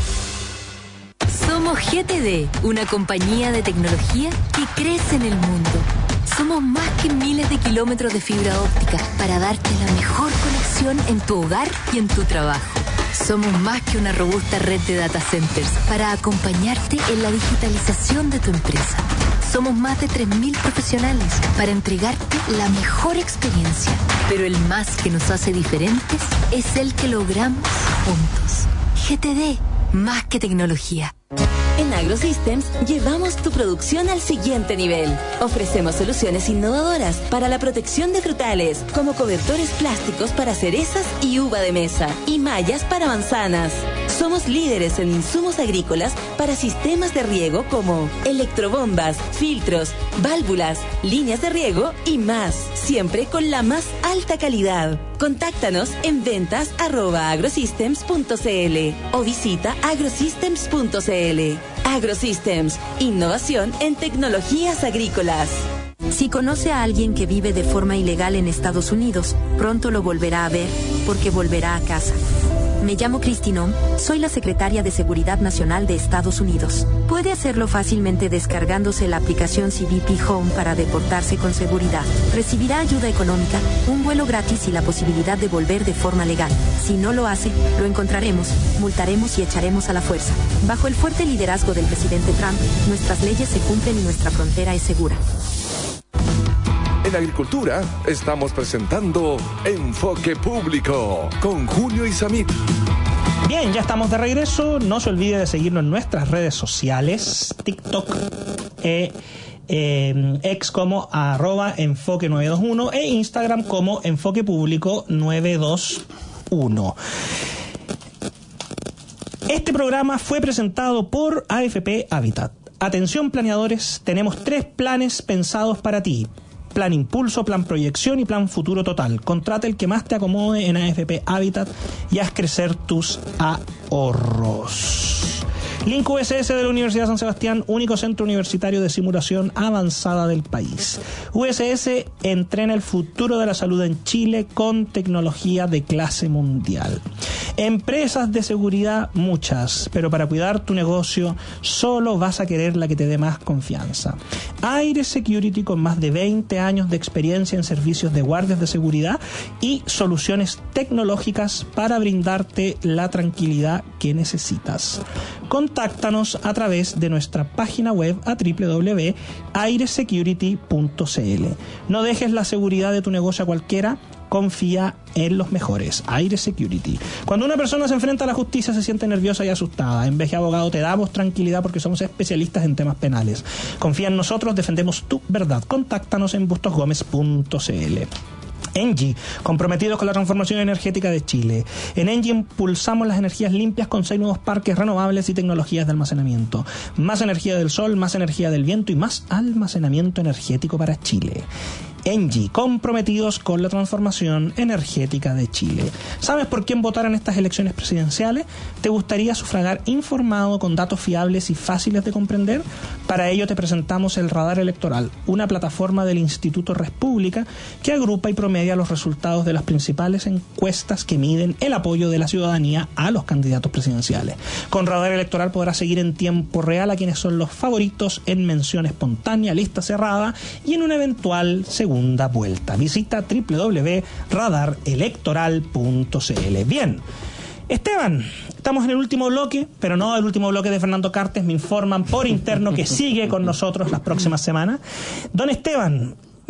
Somos GTD, una compañía de tecnología que crece en el mundo. Somos más que miles de kilómetros de fibra óptica para darte la mejor conexión en tu hogar y en tu trabajo. Somos más que una robusta red de data centers para acompañarte en la digitalización de tu empresa. Somos más de 3.000 profesionales para entregarte la mejor experiencia. Pero el más que nos hace diferentes es el que logramos juntos. GTD, más que tecnología.
En AgroSystems llevamos tu producción al siguiente nivel. Ofrecemos soluciones innovadoras para la protección de frutales, como cobertores plásticos para cerezas y uva de mesa, y mallas para manzanas. Somos líderes en insumos agrícolas para sistemas de riego como electrobombas, filtros, válvulas, líneas de riego y más, siempre con la más alta calidad. Contáctanos en ventas@agrosystems.cl o visita agrosystems.cl. AgroSystems, innovación en tecnologías agrícolas.
Si conoce a alguien que vive de forma ilegal en Estados Unidos, pronto lo volverá a ver porque volverá a casa. Me llamo Kristi Noem, soy la secretaria de Seguridad Nacional de Estados Unidos. Puede hacerlo fácilmente descargándose la aplicación CBP Home para deportarse con seguridad. Recibirá ayuda económica, un vuelo gratis y la posibilidad de volver de forma legal. Si no lo hace, lo encontraremos, multaremos y echaremos a la fuerza. Bajo el fuerte liderazgo del presidente Trump, nuestras leyes se cumplen y nuestra frontera es segura.
En Agricultura estamos presentando Enfoque Público con Julio Isamit.
Bien, ya estamos de regreso. No se olvide de seguirnos en nuestras redes sociales, TikTok, ex como @enfoque921 e Instagram como Enfoque Público 921. Este programa fue presentado por AFP Habitat. Atención planeadores, tenemos 3 planes pensados para ti. Plan Impulso, Plan Proyección y Plan Futuro Total. Contrata el que más te acomode en AFP Habitat y haz crecer tus ahorros. Link USS de la Universidad de San Sebastián, único centro universitario de simulación avanzada del país. USS entrena el futuro de la salud en Chile con tecnología de clase mundial. Empresas de seguridad, muchas, pero para cuidar tu negocio solo vas a querer la que te dé más confianza. Aire Security, con más de 20 años de experiencia en servicios de guardias de seguridad y soluciones tecnológicas para brindarte la tranquilidad que necesitas. Contáctanos a través de nuestra página web a www.airesecurity.cl. No dejes la seguridad de tu negocio a cualquiera. Confía en los mejores. Aire Security. Cuando una persona se enfrenta a la justicia se siente nerviosa y asustada. En VG Abogado te damos tranquilidad porque somos especialistas en temas penales. Confía en nosotros, defendemos tu verdad. Contáctanos en bustosgomez.cl. Engie, comprometidos con la transformación energética de Chile. En Engie impulsamos las energías limpias con 6 nuevos parques renovables y tecnologías de almacenamiento. Más energía del sol, más energía del viento y más almacenamiento energético para Chile. Engie, comprometidos con la transformación energética de Chile. ¿Sabes por quién votar en estas elecciones presidenciales? ¿Te gustaría sufragar informado con datos fiables y fáciles de comprender? Para ello te presentamos el Radar Electoral, una plataforma del Instituto República que agrupa y promedia los resultados de las principales encuestas que miden el apoyo de la ciudadanía a los candidatos presidenciales. Con Radar Electoral podrás seguir en tiempo real a quienes son los favoritos en mención espontánea, lista cerrada y en una eventual segunda vuelta. Visita www.radarelectoral.cl. Bien, Esteban, estamos en el último bloque, pero no el último bloque de Fernando Cartes. Me informan por interno que sigue con nosotros las próximas semanas. Don Esteban,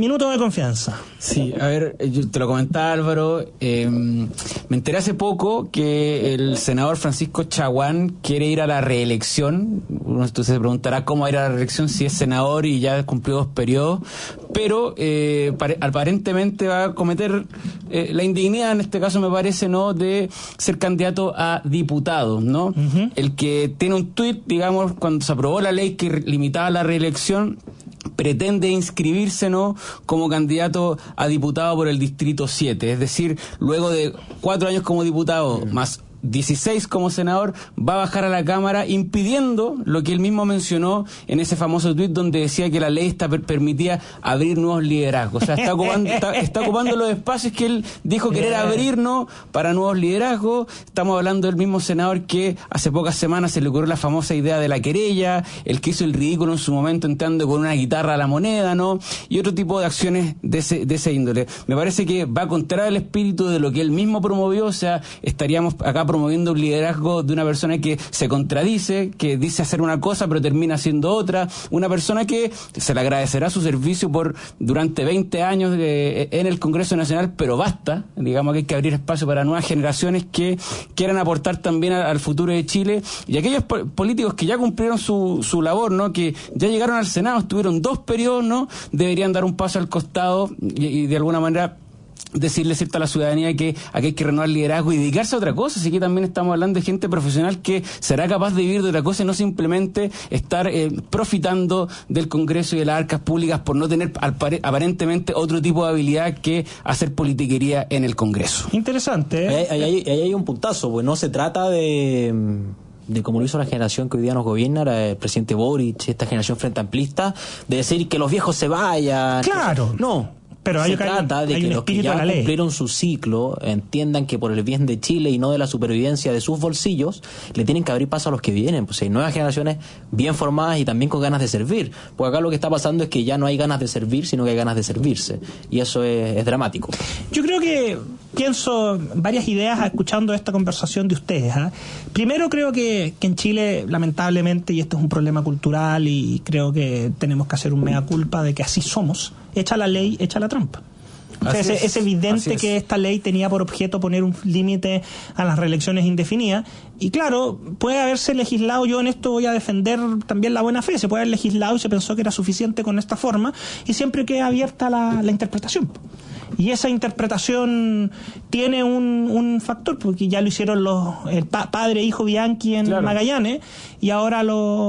Minuto de confianza.
Sí, a ver, yo te lo comentaba, Álvaro, me enteré hace poco que el senador Francisco Chaguán quiere ir a la reelección. Uno entonces se preguntará cómo va a ir a la reelección si es senador y ya cumplió 2 periodos, pero aparentemente va a cometer la indignidad, en este caso me parece, ¿no?, de ser candidato a diputado, ¿no? Uh-huh. El que tiene un tuit, digamos, cuando se aprobó la ley que limitaba la reelección, pretende inscribirse, ¿no?, como candidato a diputado por el Distrito 7, es decir, luego de 4 años como diputado, más 16 como senador, va a bajar a la Cámara impidiendo lo que él mismo mencionó en ese famoso tuit donde decía que la ley permitía abrir nuevos liderazgos. O sea, está ocupando los espacios que él dijo querer abrir, ¿no?, para nuevos liderazgos. Estamos hablando del mismo senador que hace pocas semanas se le ocurrió la famosa idea de la querella, el que hizo el ridículo en su momento entrando con una guitarra a la moneda, ¿no?, y otro tipo de acciones de ese índole. Me parece que va contra el espíritu de lo que él mismo promovió. O sea, estaríamos acá promoviendo un liderazgo de una persona que se contradice, que dice hacer una cosa pero termina haciendo otra, una persona que se le agradecerá su servicio durante 20 años en el Congreso Nacional, pero basta, digamos que hay que abrir espacio para nuevas generaciones que quieran aportar también al futuro de Chile, y aquellos políticos que ya cumplieron su labor, ¿no?, que ya llegaron al Senado, estuvieron 2 periodos, ¿no?, deberían dar un paso al costado y de alguna manera decirle cierto a la ciudadanía que aquí hay que renovar el liderazgo y dedicarse a otra cosa. Así que también estamos hablando de gente profesional que será capaz de vivir de otra cosa y no simplemente estar profitando del Congreso y de las arcas públicas por no tener aparentemente otro tipo de habilidad que hacer politiquería en el Congreso.
Interesante, ¿eh?
Ahí hay un puntazo, pues no se trata de como lo hizo la generación que hoy día nos gobierna, el presidente Boric, esta generación frente amplista, de decir que los viejos se vayan.
Claro.
No.
Pero
se trata de que los que ya cumplieron su ciclo entiendan que por el bien de Chile y no de la supervivencia de sus bolsillos le tienen que abrir paso a los que vienen. Pues hay nuevas generaciones bien formadas y también con ganas de servir. Porque acá lo que está pasando es que ya no hay ganas de servir, sino que hay ganas de servirse. Y eso es dramático.
Yo creo que pienso varias ideas escuchando esta conversación de ustedes. Primero, creo que en Chile, lamentablemente, y este es un problema cultural y creo que tenemos que hacer un mea culpa de que así somos, echa la ley, echa la trampa. O sea, es evidente que esta ley tenía por objeto poner un límite a las reelecciones indefinidas. Y claro, puede haberse legislado, yo en esto voy a defender también la buena fe, se puede haber legislado y se pensó que era suficiente con esta forma y siempre queda abierta la interpretación. Y esa interpretación tiene un factor, porque ya lo hicieron el padre e hijo Bianchi en Magallanes, y ahora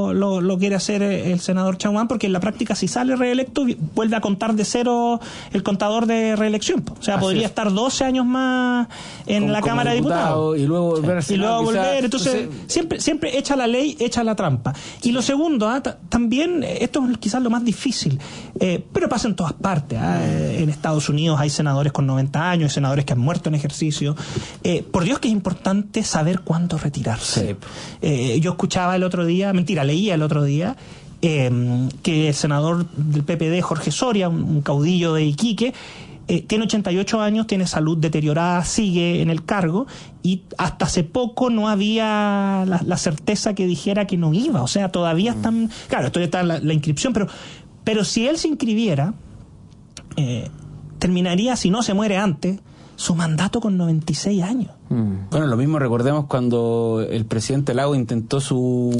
lo quiere hacer el senador Chaguán, porque en la práctica, si sale reelecto, vuelve a contar de cero el contador de reelección. O sea, podría estar 12 años más en la Cámara de Diputados.
Y luego volver a
volver. Entonces, siempre echa la ley, echa la trampa. Y lo segundo, también, esto es quizás lo más difícil, pero pasa en todas partes. En Estados Unidos hay senadores con 90 años, hay senadores que han muerto en ejercicio. Por Dios que es importante saber cuándo retirarse. Sí. Yo escuchaba leía el otro día que el senador del PPD, Jorge Soria, un caudillo de Iquique, tiene 88 años, tiene salud deteriorada, sigue en el cargo, y hasta hace poco no había la certeza que dijera que no iba. O sea, todavía están... Claro, todavía está la inscripción, pero si él se inscribiera, terminaría, si no se muere antes, su mandato con 96 años.
Bueno, lo mismo recordemos cuando el presidente Lago intentó su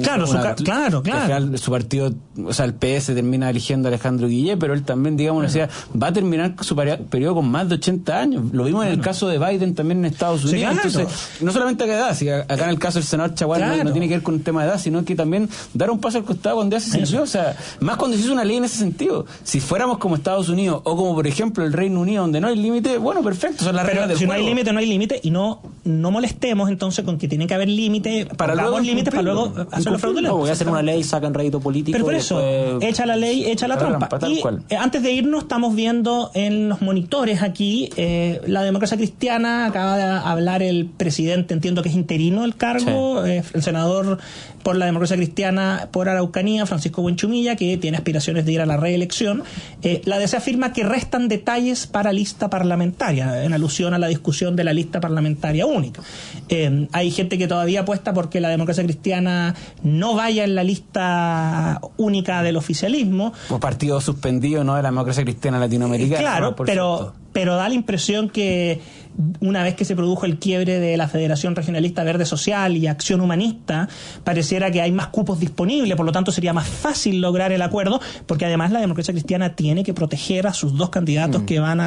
partido, o sea, el PS termina eligiendo a Alejandro Guillé, pero él también, digamos, decía, va a terminar su periodo con más de 80 años. Lo vimos en el caso de Biden también en Estados Unidos. Entonces, no solamente a qué edad, si acá en el caso del senador Chaguán no tiene que ver con el tema de edad, sino que también dar un paso al costado cuando hace sentido. O sea, más cuando se hizo una ley en ese sentido. Si fuéramos como Estados Unidos o como, por ejemplo, el Reino Unido, donde no hay límite, bueno, perfecto, son las reglas del juego.
No hay límite, y no molestemos entonces con que tiene que haber límite, pongamos límites para luego hacerlo fraudulento.
No, voy a hacer una ley, sacan rédito político.
Pero por eso, echa la ley, echa la trampa. Y antes de irnos, estamos viendo en los monitores aquí la democracia cristiana. Acaba de hablar el presidente, entiendo que es interino el cargo, el senador por la democracia cristiana por Araucanía, Francisco Buenchumilla, que tiene aspiraciones de ir a la reelección. La DC afirma que restan detalles para lista parlamentaria, en alusión a la discusión de la lista parlamentaria única. Hay gente que todavía apuesta porque la democracia cristiana no vaya en la lista única del oficialismo.
Como partido suspendido, ¿no?, de la democracia cristiana latinoamericana.
Claro, pero da la impresión que una vez que se produjo el quiebre de la Federación Regionalista Verde Social y Acción Humanista, pareciera que hay más cupos disponibles, por lo tanto sería más fácil lograr el acuerdo, porque además la democracia cristiana tiene que proteger a sus dos candidatos que van a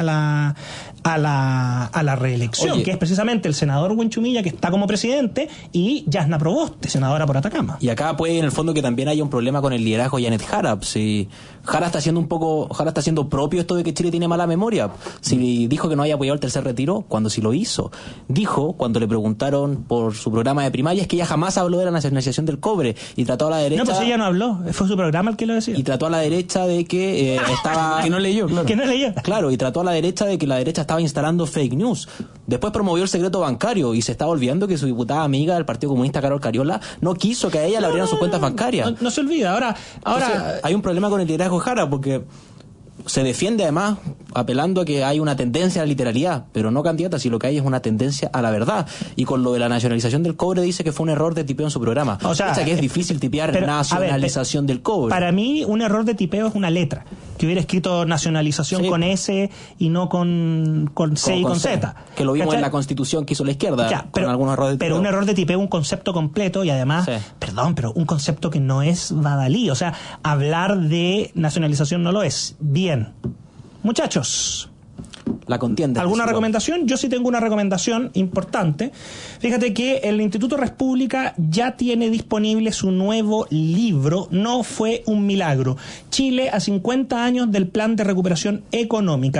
la reelección, que es precisamente el senador Huenchumilla, que está como presidente, y Yasna Proboste, senadora por Atacama.
Y acá puede en el fondo que también haya un problema con el liderazgo de Janet Jara. Si Jara está haciendo propio esto de que Chile tiene mala memoria. Si dijo que no había apoyado el tercer retiro, cuando sí lo hizo. Dijo, cuando le preguntaron por su programa de primarias, que ella jamás habló de la nacionalización del cobre y trató a la derecha...
No, pues ella no habló, fue su programa el que lo decía.
Y trató a la derecha de que estaba...
que no leyó, claro.
Que no leyó.
Claro, y trató a la derecha de que la derecha estaba instalando fake news. Después promovió el secreto bancario y se estaba olvidando que su diputada amiga del Partido Comunista, Carol Cariola, no quiso que a ella le abrieran sus cuentas bancarias.
No se olvida. Ahora
entonces, hay un problema con el liderazgo de Jara, porque se defiende además apelando a que hay una tendencia a la literalidad, pero no, candidata, si lo que hay es una tendencia a la verdad. Y con lo de la nacionalización del cobre dice que fue un error de tipeo en su programa. O sea que es difícil tipear nacionalización del cobre.
Para mí un error de tipeo es una letra, que hubiera escrito nacionalización con S y no con C y con Z.
Que lo vimos en la Constitución que hizo la izquierda, con algunos errores de tipeo.
Pero un error de tipeo, un concepto completo y además, pero un concepto que no es badalí. O sea, hablar de nacionalización no lo es. Bien. Muchachos,
la contienda.
¿Alguna recomendación? Yo sí tengo una recomendación importante. Fíjate que el Instituto República ya tiene disponible su nuevo libro, No fue un milagro. Chile a 50 años del Plan de Recuperación Económica,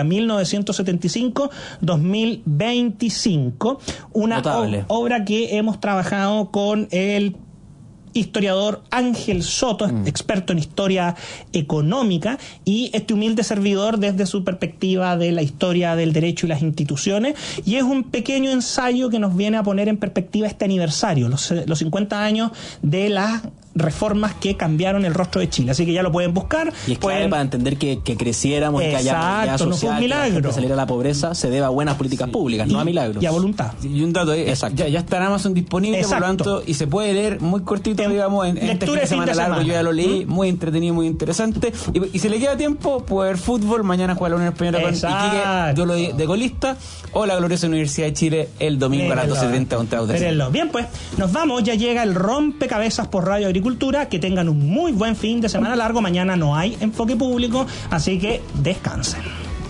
1975-2025. Una obra que hemos trabajado con el historiador Ángel Soto, experto en historia económica, y este humilde servidor desde su perspectiva de la historia del derecho y las instituciones, y es un pequeño ensayo que nos viene a poner en perspectiva este aniversario, los 50 años de las reformas que cambiaron el rostro de Chile. Así que ya lo pueden buscar.
Y es clave para entender que creciéramos, que haya ya social,
no fue un milagro.
Que la gente saliera a la pobreza se debe a buenas políticas públicas, no a milagros.
Y a voluntad.
Y un dato, ya está en Amazon disponible, por lo tanto, y se puede leer muy cortito, digamos, en este fin de semana largo. Yo ya lo leí, muy entretenido, muy interesante. Y si le queda tiempo, puede ver fútbol. Mañana juega la Unión Española con Iquique, duelo de golista, o la gloriosa Universidad de Chile el domingo a las 12:30 contra UDC.
Bien, pues, nos vamos. Ya llega el rompecabezas por Radio Agricultura. Que tengan un muy buen fin de semana largo. Mañana no hay enfoque público, así que descansen.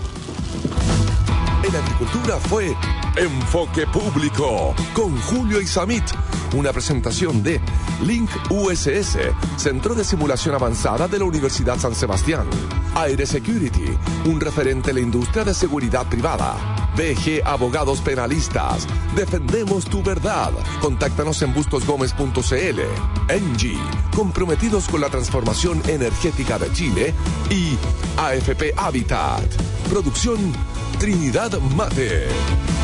En Agricultura fue Enfoque Público con Julio Isamit, una presentación de Link USS, Centro de Simulación Avanzada de la Universidad San Sebastián. Aire Security, un referente en la industria de seguridad privada. BG Abogados Penalistas, defendemos tu verdad. Contáctanos en bustosgomez.cl. Engie, comprometidos con la transformación energética de Chile. Y AFP Habitat, producción Trinidad Mate.